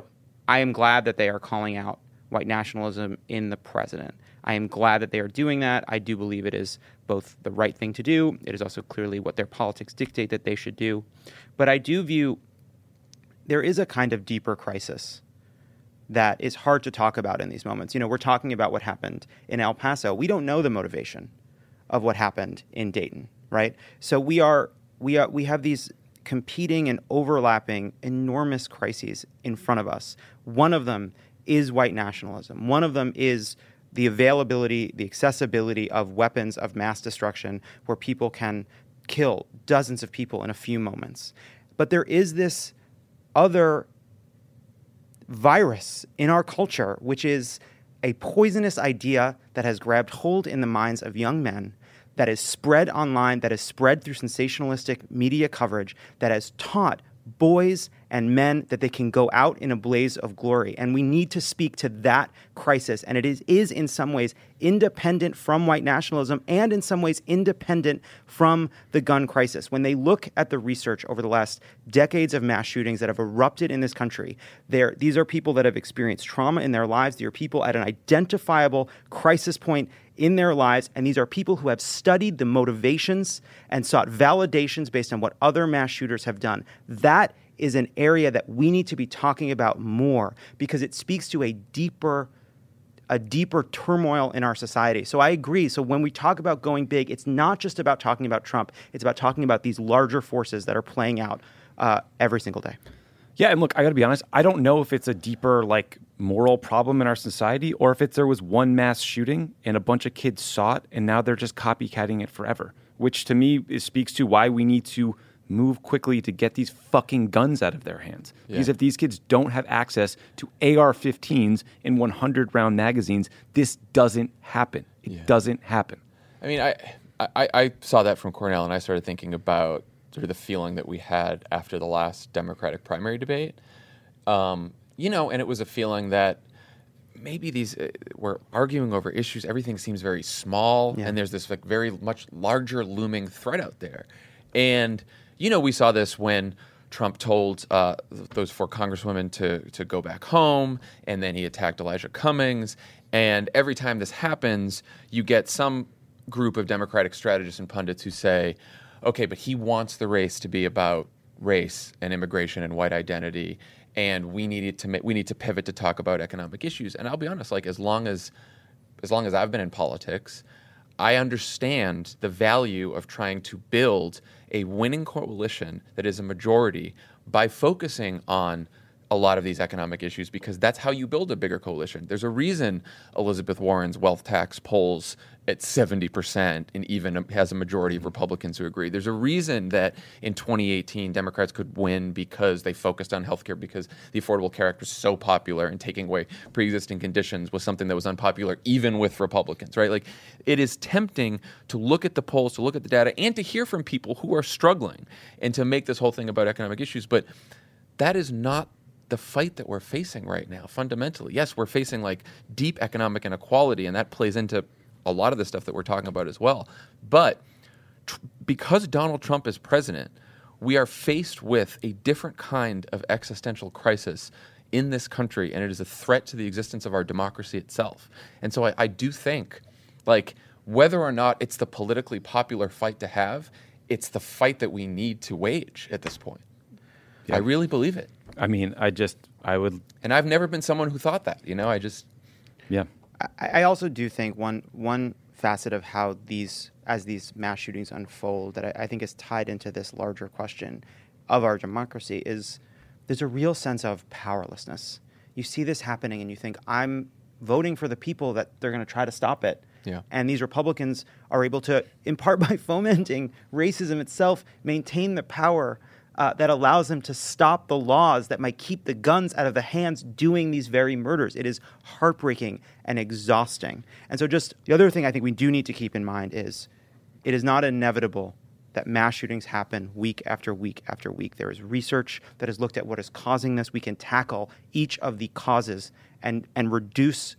am glad that they are calling out white nationalism in the president. I am glad that they are doing that. I do believe it is both the right thing to do. It is also clearly what their politics dictate that they should do. But I do view there is a kind of deeper crisis that is hard to talk about in these moments. We're talking about what happened in El Paso. We don't know the motivation of what happened in Dayton, right? So we have these competing and overlapping enormous crises in front of us. One of them is white nationalism. One of them is the availability, the accessibility of weapons of mass destruction where people can kill dozens of people in a few moments. But there is this other virus in our culture, which is a poisonous idea that has grabbed hold in the minds of young men, that is spread online, that is spread through sensationalistic media coverage, that has taught boys and men that they can go out in a blaze of glory. And we need to speak to that crisis. And it is in some ways independent from white nationalism and in some ways independent from the gun crisis. When they look at the research over the last decades of mass shootings that have erupted in this country, these are people that have experienced trauma in their lives. They are people at an identifiable crisis point in their lives, and these are people who have studied the motivations and sought validations based on what other mass shooters have done. That is an area that we need to be talking about more because it speaks to a deeper turmoil in our society. So I agree. So when we talk about going big, it's not just about talking about Trump. It's about talking about these larger forces that are playing out every single day. Yeah, and look, I got to be honest. I don't know if it's a deeper, moral problem in our society, or if there was one mass shooting and a bunch of kids saw it, and now they're just copycatting it forever. Which to me speaks to why we need to move quickly to get these fucking guns out of their hands. Yeah. Because if these kids don't have access to AR-15s and 100-round magazines, this doesn't happen. It doesn't happen. I mean, I saw that from Cornell, and I started thinking about sort of the feeling that we had after the last Democratic primary debate. And it was a feeling that maybe we're arguing over issues. Everything seems very small, and there's this very much larger looming threat out there. And, we saw this when Trump told those 4 congresswomen to go back home, and then he attacked Elijah Cummings. And every time this happens, you get some group of Democratic strategists and pundits who say, okay, but he wants the race to be about race and immigration and white identity, and we need to pivot to talk about economic issues. And I'll be honest, as long as I've been in politics, I understand the value of trying to build a winning coalition that is a majority by focusing on a lot of these economic issues, because that's how you build a bigger coalition. There's a reason Elizabeth Warren's wealth tax polls at 70% and even has a majority of Republicans who agree. There's a reason that in 2018 Democrats could win because they focused on healthcare, because the Affordable Care Act was so popular, and taking away pre-existing conditions was something that was unpopular even with Republicans, right? It is tempting to look at the polls, to look at the data, and to hear from people who are struggling and to make this whole thing about economic issues. But that is not the fight that we're facing right now, fundamentally. Yes, we're facing deep economic inequality, and that plays into a lot of the stuff that we're talking about as well. But because Donald Trump is president, we are faced with a different kind of existential crisis in this country, and it is a threat to the existence of our democracy itself. And so I do think, whether or not it's the politically popular fight to have, it's the fight that we need to wage at this point. Yeah. I really believe it. I mean, I would... And I've never been someone who thought that, Yeah. I also do think one facet of how as these mass shootings unfold that I think is tied into this larger question of our democracy is there's a real sense of powerlessness. You see this happening and you think, I'm voting for the people that they're going to try to stop it. Yeah. And these Republicans are able to, in part by fomenting racism itself, maintain the power that allows them to stop the laws that might keep the guns out of the hands doing these very murders. It is heartbreaking and exhausting. And so just the other thing I think we do need to keep in mind is it is not inevitable that mass shootings happen week after week after week. There is research that has looked at what is causing this. We can tackle each of the causes and reduce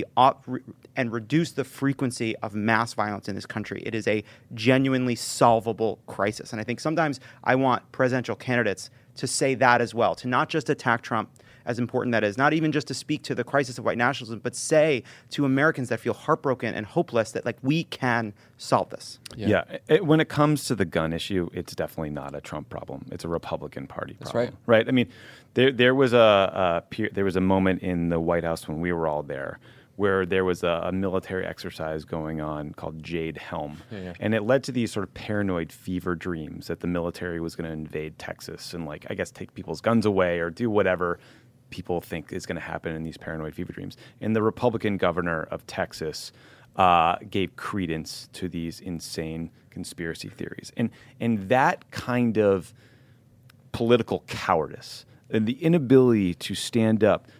the frequency of mass violence in this country. It is a genuinely solvable crisis. And I think sometimes I want presidential candidates to say that as well, to not just attack Trump, as important that is, not even just to speak to the crisis of white nationalism, but say to Americans that feel heartbroken and hopeless that we can solve this. Yeah. When it comes to the gun issue, it's definitely not a Trump problem. It's a Republican Party problem. That's right. Right? I mean, there was a moment in the White House when we were all there where there was a military exercise going on called Jade Helm. Yeah. And it led to these sort of paranoid fever dreams that the military was going to invade Texas and take people's guns away or do whatever people think is going to happen in these paranoid fever dreams. And the Republican governor of Texas gave credence to these insane conspiracy theories. And that kind of political cowardice and the inability to stand up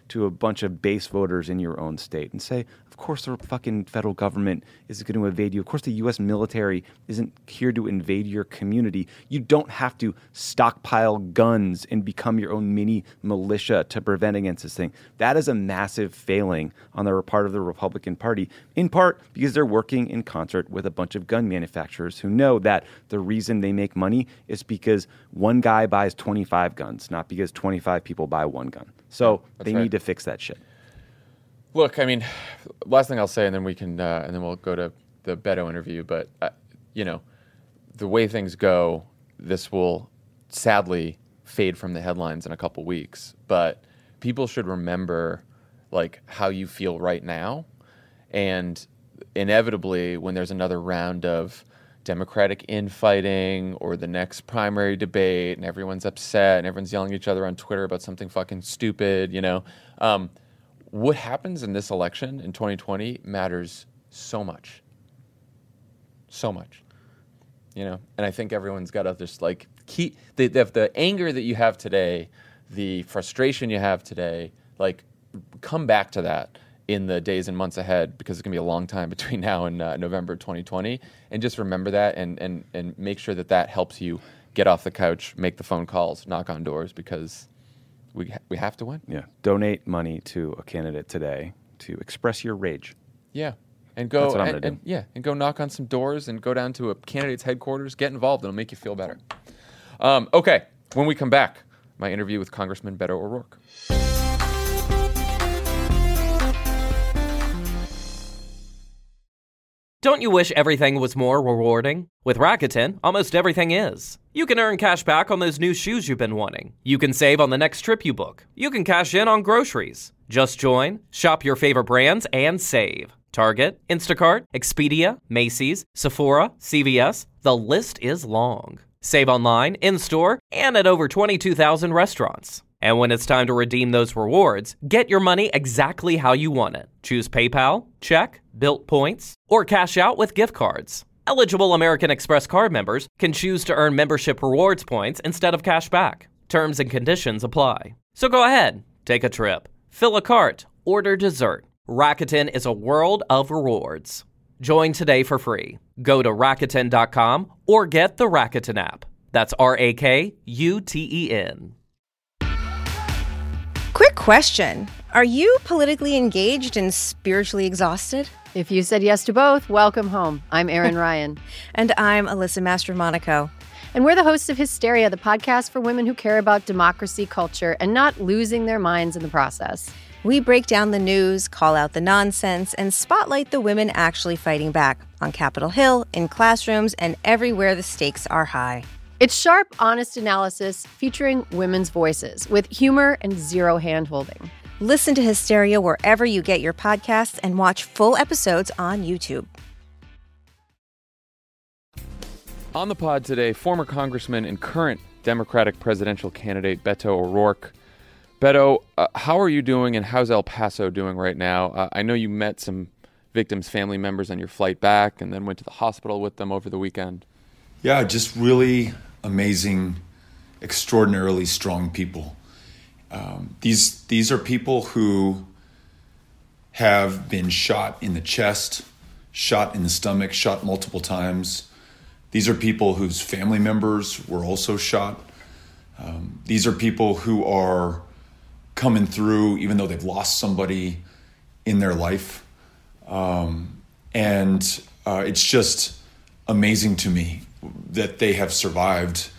to a bunch of base voters in your own state and say, of course the fucking federal government is going to invade you. Of course the U.S. military isn't here to invade your community. You don't have to stockpile guns and become your own mini militia to prevent against this thing. That is a massive failing on the part of the Republican Party, in part because they're working in concert with a bunch of gun manufacturers who know that the reason they make money is because one guy buys 25 guns, not because 25 people buy one gun. So they need to fix that shit. Look, I mean, last thing I'll say, and then we can, and then we'll go to the Beto interview. But the way things go, this will sadly fade from the headlines in a couple weeks. But people should remember, like, how you feel right now, and inevitably, when there's another round of Democratic infighting or the next primary debate, and everyone's upset and everyone's yelling at each other on Twitter about something fucking stupid, what happens in this election in 2020 matters so much. So much. And I think everyone's got to just keep the anger that you have today, the frustration you have today, come back to that in the days and months ahead, because it's going to be a long time between now and November 2020. And just remember that and make sure that helps you get off the couch, make the phone calls, knock on doors, because we have to win. Yeah. Donate money to a candidate today to express your rage. Yeah. And go, That's what I'm gonna do. And go knock on some doors and go down to a candidate's headquarters, get involved. It'll make you feel better. Okay. When we come back, my interview with Congressman Beto O'Rourke. Don't you wish everything was more rewarding? With Rakuten, almost everything is. You can earn cash back on those new shoes you've been wanting. You can save on the next trip you book. You can cash in on groceries. Just join, shop your favorite brands, and save. Target, Instacart, Expedia, Macy's, Sephora, CVS, the list is long. Save online, in-store, and at over 22,000 restaurants. And when it's time to redeem those rewards, get your money exactly how you want it. Choose PayPal, check, Bilt points, or cash out with gift cards. Eligible American Express card members can choose to earn membership rewards points instead of cash back. Terms and conditions apply. So go ahead, take a trip, fill a cart, order dessert. Rakuten is a world of rewards. Join today for free. Go to Rakuten.com or get the Rakuten app. That's RAKUTEN. Quick question. Are you politically engaged and spiritually exhausted? If you said yes to both, welcome home. I'm Erin Ryan. And I'm Alyssa Mastromonaco. And we're the hosts of Hysteria, the podcast for women who care about democracy, culture, and not losing their minds in the process. We break down the news, call out the nonsense, and spotlight the women actually fighting back on Capitol Hill, in classrooms, and everywhere the stakes are high. It's sharp, honest analysis featuring women's voices with humor and zero hand-holding. Listen to Hysteria wherever you get your podcasts and watch full episodes on YouTube. On the pod today, former Congressman and current Democratic presidential candidate Beto O'Rourke. Beto, how are you doing, and how's El Paso doing right now? I know you met some victims' family members on your flight back and then went to the hospital with them over the weekend. Yeah, just really amazing, extraordinarily strong people. These are people who have been shot in the chest, shot in the stomach, shot multiple times. These are people whose family members were also shot. These are people who are coming through even though they've lost somebody in their life. And it's just amazing to me that they have survived.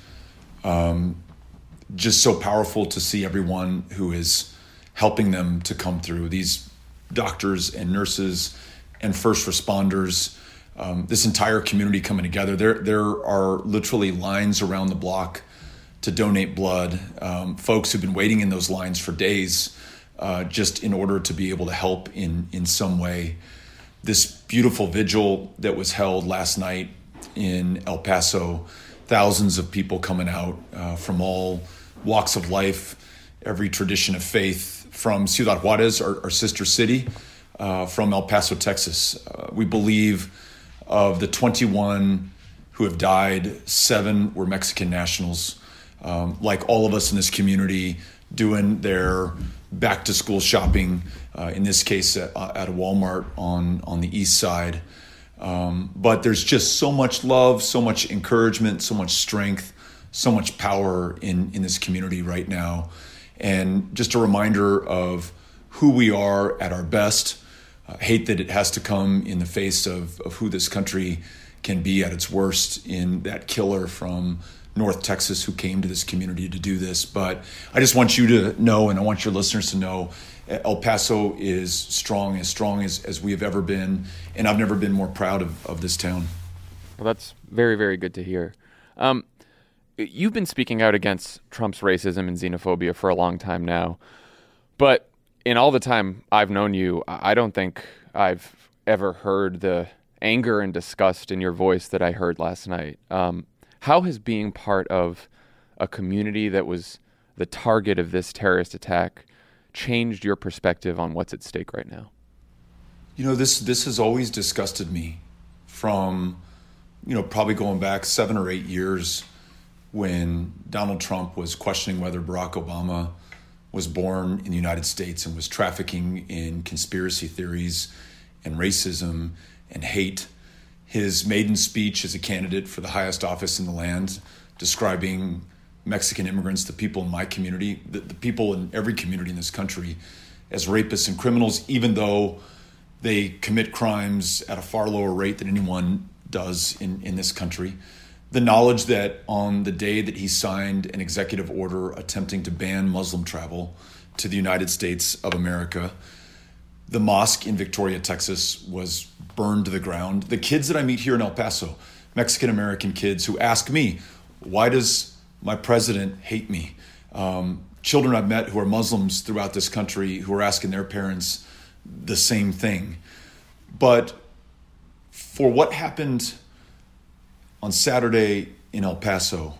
Just so powerful to see everyone who is helping them to come through. These doctors and nurses and first responders, this entire community coming together. There are literally lines around the block to donate blood. Folks who've been waiting in those lines for days just in order to be able to help in some way. This beautiful vigil that was held last night in El Paso, thousands of people coming out from all walks of life, every tradition of faith, from Ciudad Juarez, our sister city, from El Paso, Texas. We believe of the 21 who have died, 7 were Mexican nationals. Like all of us in this community, doing their back to school shopping, in this case at a Walmart on the east side. But there's just so much love, so much encouragement, so much strength, so much power in this community right now. And just a reminder of who we are at our best. Hate that it has to come in the face of who this country can be at its worst in that killer from North Texas who came to this community to do this. But I just want you to know, and I want your listeners to know, El Paso is strong as we have ever been, and I've never been more proud of this town. Well, that's very, very good to hear. You've been speaking out against Trump's racism and xenophobia for a long time now, but in all the time I've known you, I don't think I've ever heard the anger and disgust in your voice that I heard last night. How has being part of a community that was the target of this terrorist attack changed your perspective on what's at stake right now? You know, this has always disgusted me from, probably going back 7 or 8 years when Donald Trump was questioning whether Barack Obama was born in the United States and was trafficking in conspiracy theories and racism and hate. His maiden speech as a candidate for the highest office in the land, describing Mexican immigrants, the people in my community, the people in every community in this country, as rapists and criminals, even though they commit crimes at a far lower rate than anyone does in this country. The knowledge that on the day that he signed an executive order attempting to ban Muslim travel to the United States of America, the mosque in Victoria, Texas, was burned to the ground. The kids that I meet here in El Paso, Mexican-American kids who ask me, why does my president hate me? Children I've met who are Muslims throughout this country who are asking their parents the same thing. But for what happened on Saturday in El Paso,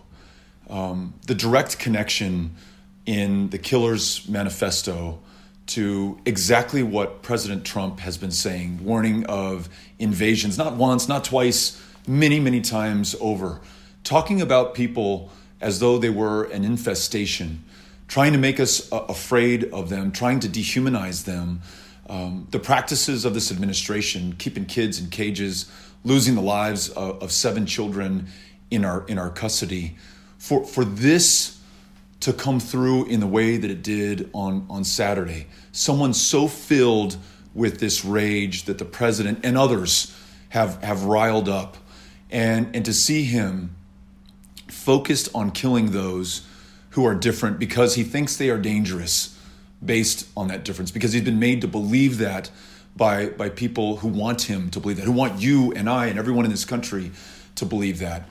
the direct connection in the killer's manifesto to exactly what President Trump has been saying, warning of invasions, not once, not twice, many, many times over, talking about people as though they were an infestation, trying to make us afraid of them, trying to dehumanize them. The practices of this administration, keeping kids in cages, losing the lives of 7 children in our custody, for this to come through in the way that it did on Saturday, someone so filled with this rage that the president and others have riled up, and to see him focused on killing those who are different because he thinks they are dangerous based on that difference, because he's been made to believe that by people who want him to believe that, who want you and I and everyone in this country to believe that.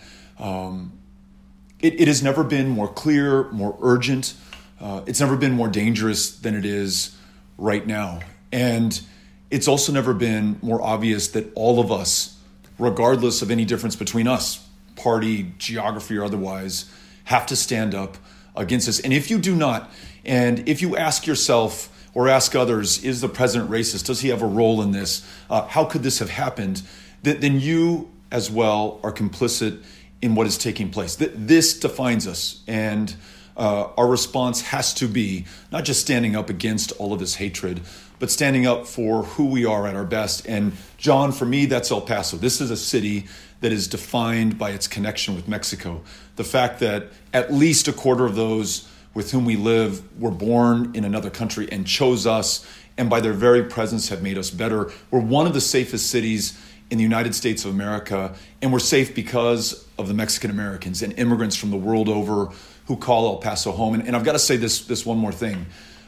It has never been more clear, more urgent. It's never been more dangerous than it is right now. And it's also never been more obvious that all of us, regardless of any difference between us, party, geography, or otherwise, have to stand up against this. And if you do not, and if you ask yourself or ask others, is the president racist? Does he have a role in this? How could this have happened? Then you as well are complicit in what is taking place. This defines us, and our response has to be not just standing up against all of this hatred, but standing up for who we are at our best. And John, for me, that's El Paso. This is a city that is defined by its connection with Mexico. The fact that at least a quarter of those with whom we live were born in another country and chose us, and by their very presence have made us better. We're one of the safest cities in the United States of America, and we're safe because of the Mexican Americans and immigrants from the world over who call El Paso home. And I've got to say this one more thing.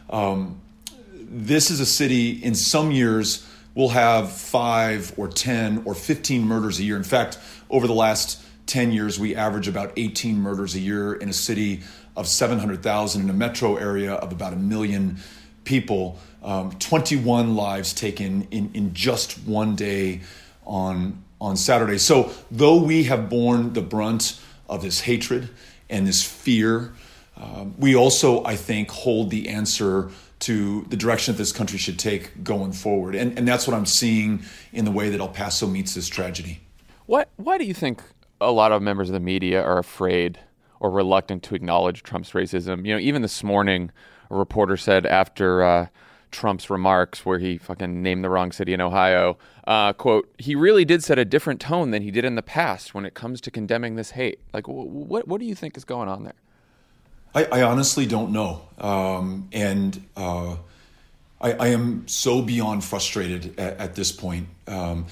This is a city, in some years, we'll have 5 or 10 or 15 murders a year. In fact, over the last 10 years, we average about 18 murders a year in a city of 700,000, in a metro area of about 1 million people. 21 lives taken in just one day on Saturday. So though we have borne the brunt of this hatred and this fear, we also, I think, hold the answer to the direction that this country should take going forward. And that's what I'm seeing in the way that El Paso meets this tragedy. Why do you think a lot of members of the media are afraid or reluctant to acknowledge Trump's racism? You know, even this morning, a reporter said after Trump's remarks where he fucking named the wrong city in Ohio, quote, he really did set a different tone than he did in the past when it comes to condemning this hate. Like, what do you think is going on there? I honestly don't know. I am so beyond frustrated at this point. I'm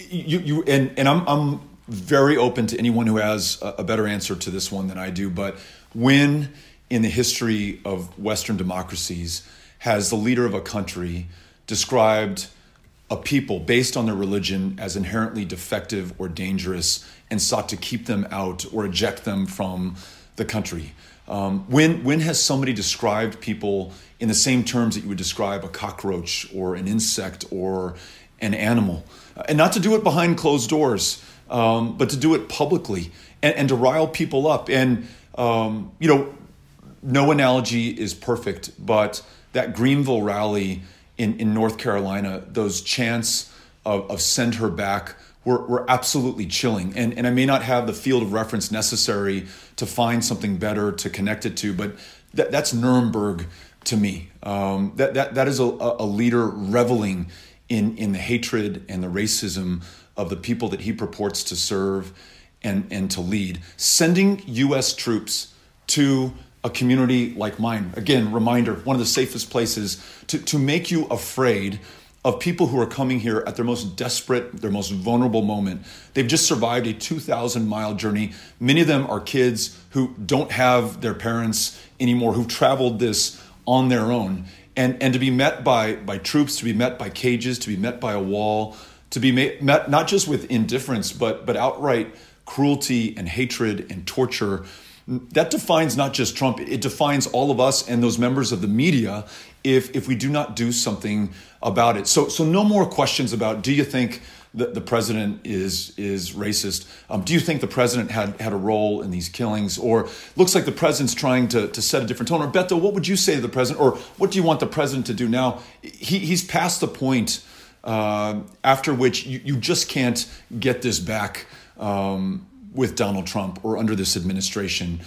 very open to anyone who has a better answer to this one than I do. But when in the history of Western democracies has the leader of a country described a people based on their religion as inherently defective or dangerous and sought to keep them out or eject them from the country? When has somebody described people in the same terms that you would describe a cockroach or an insect or an animal? And not to do it behind closed doors, but to do it publicly and to rile people up. And, no analogy is perfect, but that Greenville rally in North Carolina, those chants of send her back were absolutely chilling. And I may not have the field of reference necessary to find something better to connect it to, but that's Nuremberg to me. That is a leader reveling in the hatred and the racism of the people that he purports to serve and to lead. Sending U.S. troops to a community like mine, again, reminder, one of the safest places to make you afraid of people who are coming here at their most desperate, their most vulnerable moment. They've just survived a 2,000-mile journey. Many of them are kids who don't have their parents anymore, who've traveled this on their own. And to be met by troops, to be met by cages, to be met by a wall, to be met not just with indifference, but outright cruelty and hatred and torture, that defines not just Trump, it defines all of us and those members of the media if we do not do something about it. So no more questions about, do you think that the president is racist? Do you think the president had a role in these killings? Or looks like the president's trying to set a different tone? Or Beto, what would you say to the president? Or what do you want the president to do now? He's past the point after which you just can't get this back with Donald Trump or under this administration.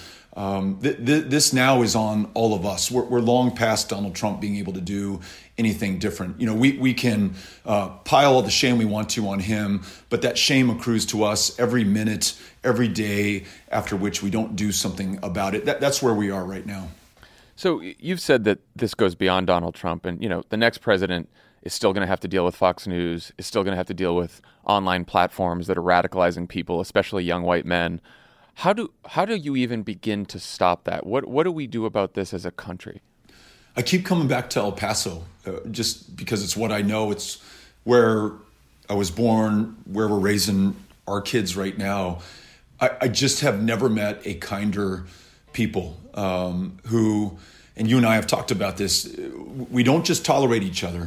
This now is on all of us. We're long past Donald Trump being able to do anything different. We can pile all the shame we want to on him, but that shame accrues to us every minute, every day, after which we don't do something about it. That's where we are right now. So you've said that this goes beyond Donald Trump, and the next president is still going to have to deal with Fox News, is still going to have to deal with online platforms that are radicalizing people, especially young white men. How do you even begin to stop that? What do we do about this as a country? I keep coming back to El Paso, just because it's what I know. It's where I was born, where we're raising our kids right now. I just have never met a kinder people who, and you and I have talked about this, we don't just tolerate each other.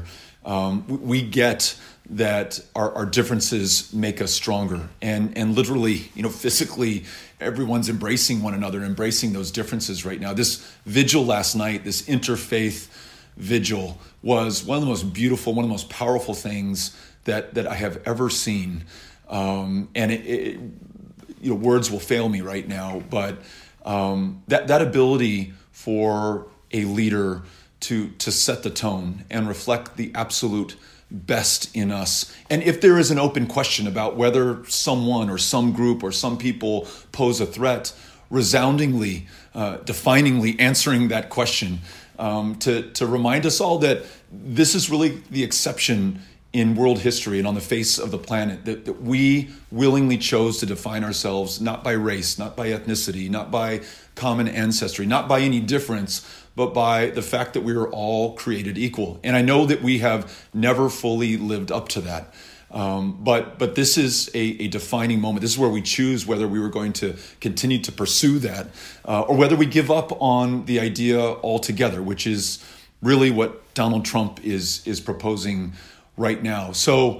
We get that our differences make us stronger, and literally, physically, everyone's embracing one another, embracing those differences right now. This vigil last night, this interfaith vigil, was one of the most beautiful, one of the most powerful things that I have ever seen. And words will fail me right now, but that ability for a leader to set the tone and reflect the absolute best in us. And if there is an open question about whether someone or some group or some people pose a threat, resoundingly, definingly answering that question, to remind us all that this is really the exception in world history and on the face of the planet, that we willingly chose to define ourselves not by race, not by ethnicity, not by common ancestry, not by any difference, but by the fact that we are all created equal. And I know that we have never fully lived up to that. But this is a defining moment. This is where we choose whether we were going to continue to pursue that or whether we give up on the idea altogether, which is really what Donald Trump is proposing right now. So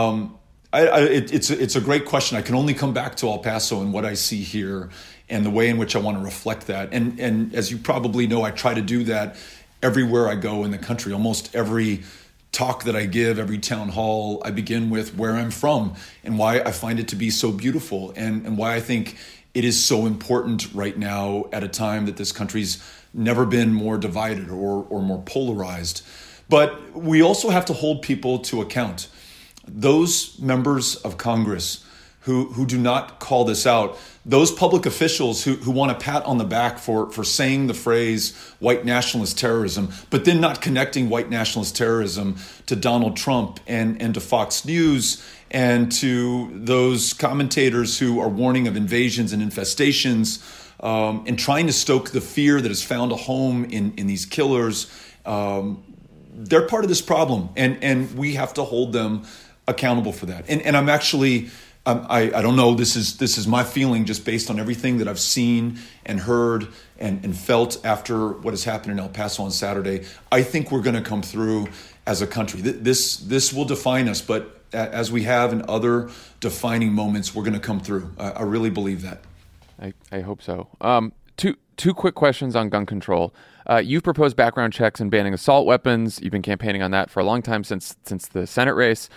it's a great question. I can only come back to El Paso and what I see here and the way in which I want to reflect that. And as you probably know, I try to do that everywhere I go in the country. Almost every talk that I give, every town hall, I begin with where I'm from and why I find it to be so beautiful and why I think it is so important right now at a time that this country's never been more divided or more polarized. But we also have to hold people to account. Those members of Congress who do not call this out, those public officials who want a pat on the back for saying the phrase white nationalist terrorism, but then not connecting white nationalist terrorism to Donald Trump and to Fox News and to those commentators who are warning of invasions and infestations and trying to stoke the fear that has found a home in these killers. They're part of this problem, and we have to hold them accountable for that. And I'm actually... I don't know, this is my feeling just based on everything that I've seen and heard and felt after what has happened in El Paso on Saturday. I think we're going to come through as a country. This will define us, but as we have in other defining moments, we're going to come through. I really believe that. I hope so. Two quick questions on gun control. You've proposed background checks and banning assault weapons. You've been campaigning on that for a long time, since the Senate race.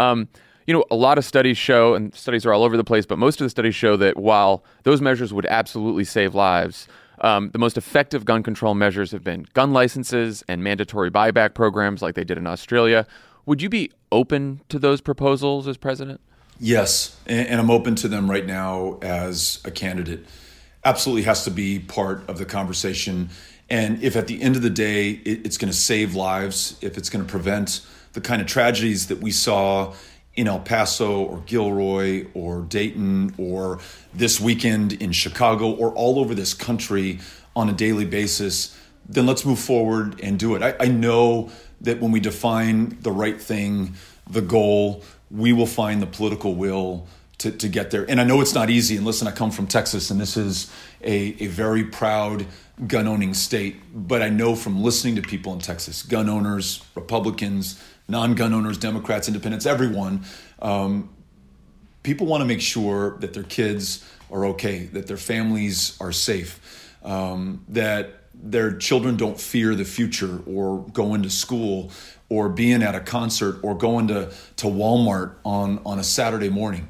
A lot of studies show, and studies are all over the place, but most of the studies show that while those measures would absolutely save lives, the most effective gun control measures have been gun licenses and mandatory buyback programs like they did in Australia. Would you be open to those proposals as president? Yes, and I'm open to them right now as a candidate. Absolutely has to be part of the conversation. And if at the end of the day, it's going to save lives, if it's going to prevent the kind of tragedies that we saw in El Paso or Gilroy or Dayton or this weekend in Chicago or all over this country on a daily basis, then let's move forward and do it. I know that when we define the right thing, the goal, we will find the political will to get there. And I know it's not easy. And listen, I come from Texas, and this is a very proud gun-owning state. But I know from listening to people in Texas, gun owners, Republicans, non-gun owners, Democrats, independents, everyone, people want to make sure that their kids are okay, that their families are safe, that their children don't fear the future or going to school or being at a concert or going to Walmart on a Saturday morning.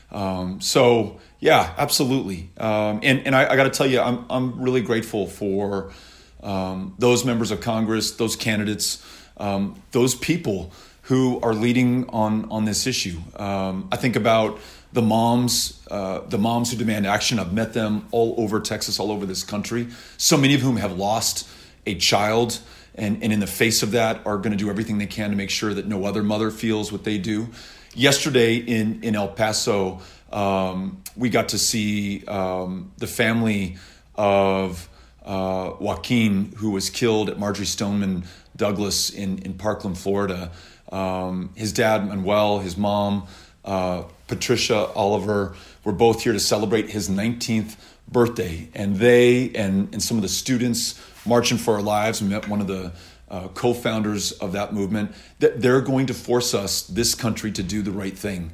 So yeah, absolutely. And I got to tell you, I'm really grateful for those members of Congress, those candidates, those people who are leading on this issue. I think about the moms who demand action. I've met them all over Texas, all over this country. So many of whom have lost a child, and in the face of that are going to do everything they can to make sure that no other mother feels what they do. Yesterday in El Paso, we got to see the family of Joaquin, who was killed at Marjory Stoneman Douglas in Parkland, Florida. His dad, Manuel, his mom, Patricia Oliver, were both here to celebrate his 19th birthday. And they and some of the students marching for our lives, we met one of the co-founders of that movement, that they're going to force us, this country, to do the right thing.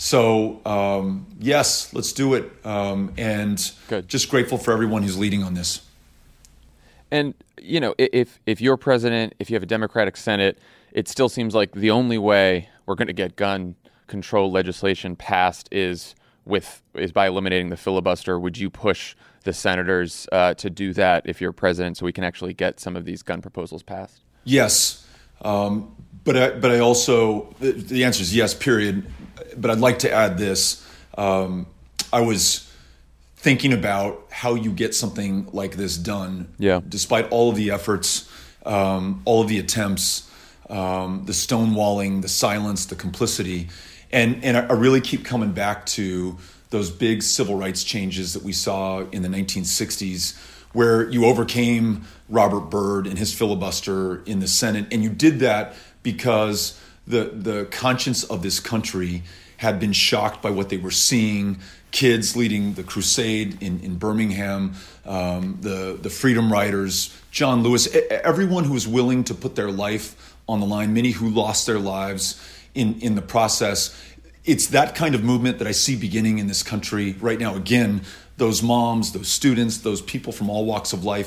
So, yes, let's do it. And Good. Just grateful for everyone who's leading on this. And, if you're president, if you have a Democratic Senate, it still seems like the only way we're going to get gun control legislation passed is by eliminating the filibuster. Would you push the senators to do that if you're president, so we can actually get some of these gun proposals passed? Yes. But I also, the answer is yes, period. But I'd like to add this. I was thinking about how you get something like this done. Yeah. Despite all of the efforts, all of the attempts, the stonewalling, the silence, the complicity. And I really keep coming back to those big civil rights changes that we saw in the 1960s, where you overcame Robert Byrd and his filibuster in the Senate. And you did that because the conscience of this country had been shocked by what they were seeing. Kids leading the crusade in Birmingham, the Freedom Riders, John Lewis, everyone who was willing to put their life on the line, many who lost their lives in the process. It's that kind of movement that I see beginning in this country right now. Again, those moms, those students, those people from all walks of life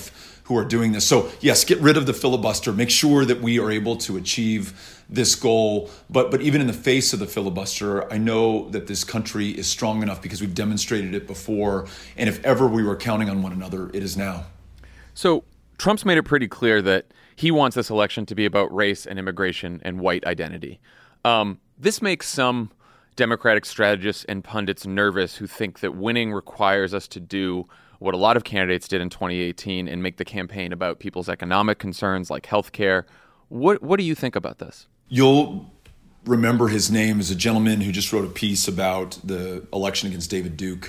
who are doing this. So yes, get rid of the filibuster. Make sure that we are able to achieve this goal. But even in the face of the filibuster, I know that this country is strong enough because we've demonstrated it before. And if ever we were counting on one another, it is now. So Trump's made it pretty clear that he wants this election to be about race and immigration and white identity. This makes some Democratic strategists and pundits nervous who think that winning requires us to do what a lot of candidates did in 2018 and make the campaign about people's economic concerns like health care. What do you think about this? You'll remember his name as a gentleman who just wrote a piece about the election against David Duke,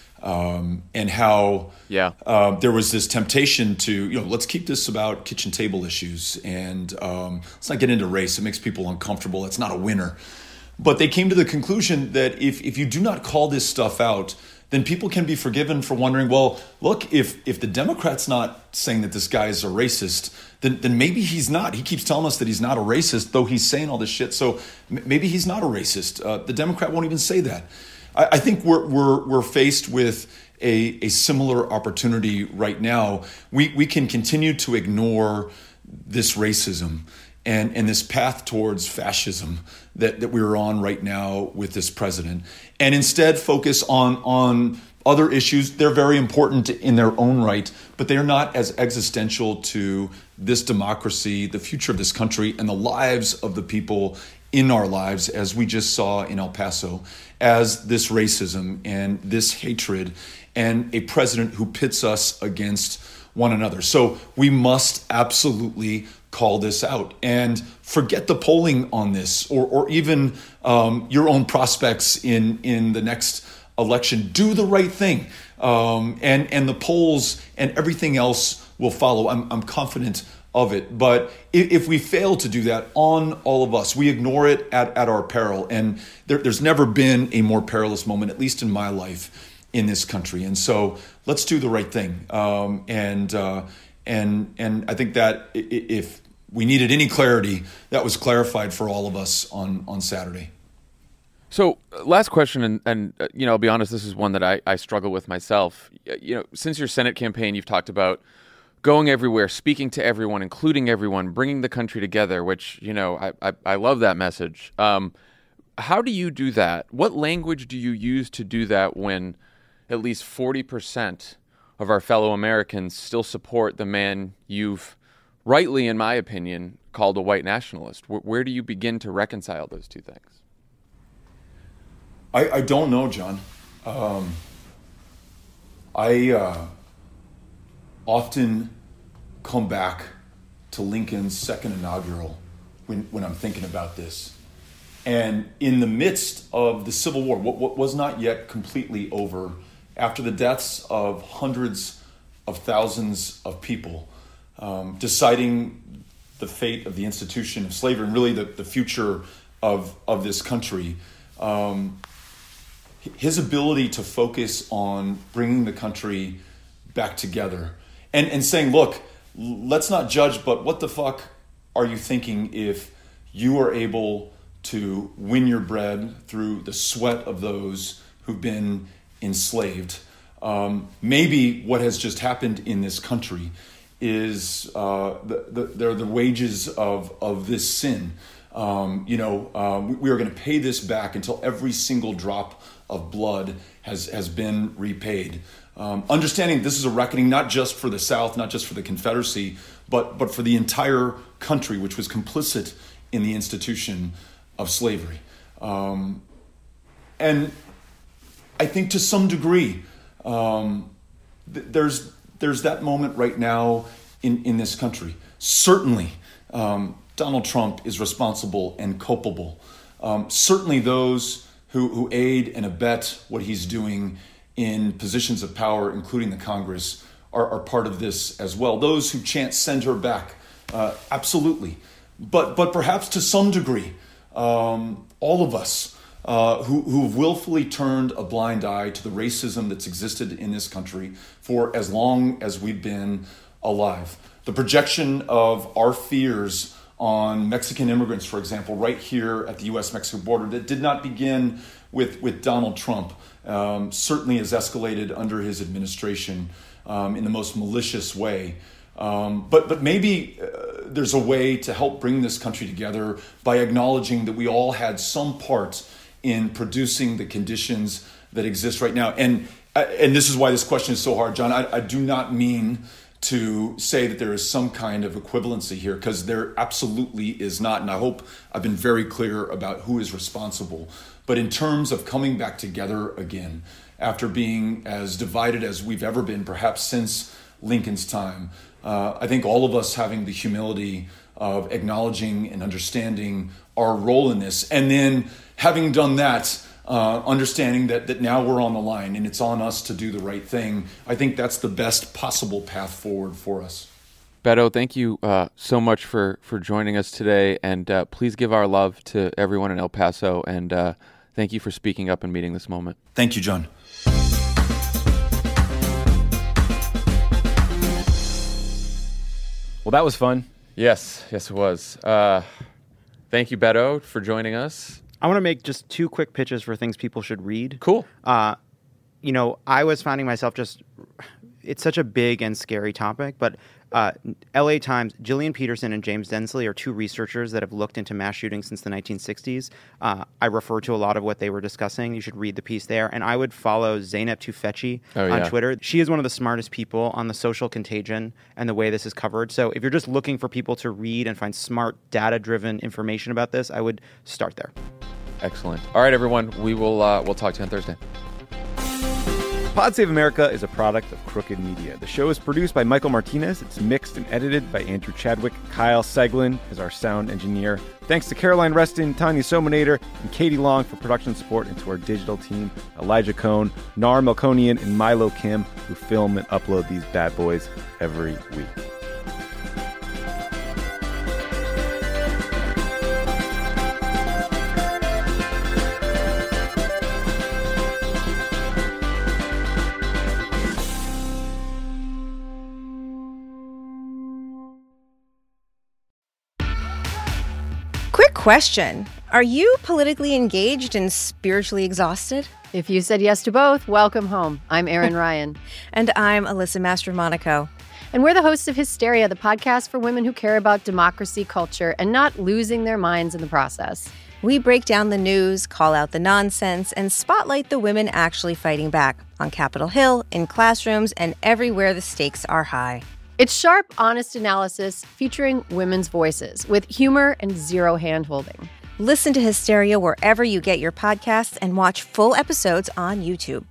and how there was this temptation to, let's keep this about kitchen table issues, and let's not get into race. It makes people uncomfortable. It's not a winner. But they came to the conclusion that if you do not call this stuff out, then people can be forgiven for wondering, well, look, if the Democrat's not saying that this guy is a racist, then maybe he's not. He keeps telling us that he's not a racist, though he's saying all this shit. So maybe he's not a racist. The Democrat won't even say that. I think we're faced with a similar opportunity right now. We can continue to ignore this racism and this path towards fascism that we're on right now with this president, and instead focus on other issues. They're very important in their own right, but they're not as existential to this democracy, the future of this country, and the lives of the people in our lives, as we just saw in El Paso, as this racism and this hatred and a president who pits us against one another. So we must absolutely call this out and forget the polling on this, or even your own prospects in the next election. Do the right thing, and the polls and everything else will follow. I'm confident of it. But if we fail to do that, on all of us, we ignore it at our peril. And there's never been a more perilous moment, at least in my life, in this country. And so let's do the right thing. And I think that if we needed any clarity, that was clarified for all of us on Saturday. So last question, and I'll be honest, this is one that I struggle with myself. Since your Senate campaign, you've talked about going everywhere, speaking to everyone, including everyone, bringing the country together, which, I love that message. How do you do that? What language do you use to do that when at least 40% of our fellow Americans still support the man you've rightly, in my opinion, called a white nationalist? Where do you begin to reconcile those two things? I don't know, John. I often come back to Lincoln's second inaugural when I'm thinking about this. And in the midst of the Civil War, what was not yet completely over, after the deaths of hundreds of thousands of people, deciding the fate of the institution of slavery and really the future of this country, his ability to focus on bringing the country back together and saying, look, let's not judge, but what the fuck are you thinking if you are able to win your bread through the sweat of those who've been enslaved? Maybe what has just happened in this country is they're the wages of this sin. We are going to pay this back until every single drop of blood has been repaid. Understanding this is a reckoning not just for the South, not just for the Confederacy, but for the entire country, which was complicit in the institution of slavery. And I think to some degree, there's that moment right now in this country. Certainly, Donald Trump is responsible and culpable. Certainly those who aid and abet what he's doing in positions of power, including the Congress, are part of this as well. Those who chant "send her back," absolutely. But perhaps to some degree, all of us who've willfully turned a blind eye to the racism that's existed in this country for as long as we've been alive. The projection of our fears on Mexican immigrants, for example, right here at the U.S.-Mexico border, that did not begin with Donald Trump, certainly has escalated under his administration in the most malicious way. But maybe there's a way to help bring this country together by acknowledging that we all had some part in producing the conditions that exist right now. And this is why this question is so hard, John. I do not mean to say that there is some kind of equivalency here, because there absolutely is not. And I hope I've been very clear about who is responsible. But in terms of coming back together again, after being as divided as we've ever been, perhaps since Lincoln's time, I think all of us having the humility of acknowledging and understanding our role in this, and then having done that, understanding that now we're on the line and it's on us to do the right thing. I think that's the best possible path forward for us. Beto, thank you so much for joining us today, and please give our love to everyone in El Paso, and thank you for speaking up and meeting this moment. Thank you, John. Well, that was fun. Yes, it was. Thank you, Beto, for joining us. I want to make just 2 quick pitches for things people should read. Cool. I was finding myself it's such a big and scary topic, but LA Times, Gillian Peterson and James Densley are 2 researchers that have looked into mass shootings since the 1960s. I refer to a lot of what they were discussing. You should read the piece there. And I would follow Zeynep Tufekci on Twitter. She is one of the smartest people on the social contagion and the way this is covered. So if you're just looking for people to read and find smart, data-driven information about this, I would start there. Excellent. All right, everyone. We'll talk to you on Thursday. Pod Save America is a product of Crooked Media. The show is produced by Michael Martinez. It's mixed and edited by Andrew Chadwick. Kyle Seglin is our sound engineer. Thanks to Caroline Reston, Tanya Sominator, and Katie Long for production support, and to our digital team, Elijah Cohn, Nar Melkonian, and Milo Kim, who film and upload these bad boys every week. Quick question. Are you politically engaged and spiritually exhausted? If you said yes to both, welcome home. I'm Erin Ryan. And I'm Alyssa Mastromonaco. And we're the hosts of Hysteria, the podcast for women who care about democracy, culture, and not losing their minds in the process. We break down the news, call out the nonsense, and spotlight the women actually fighting back on Capitol Hill, in classrooms, and everywhere the stakes are high. It's sharp, honest analysis featuring women's voices with humor and zero hand-holding. Listen to Hysteria wherever you get your podcasts and watch full episodes on YouTube.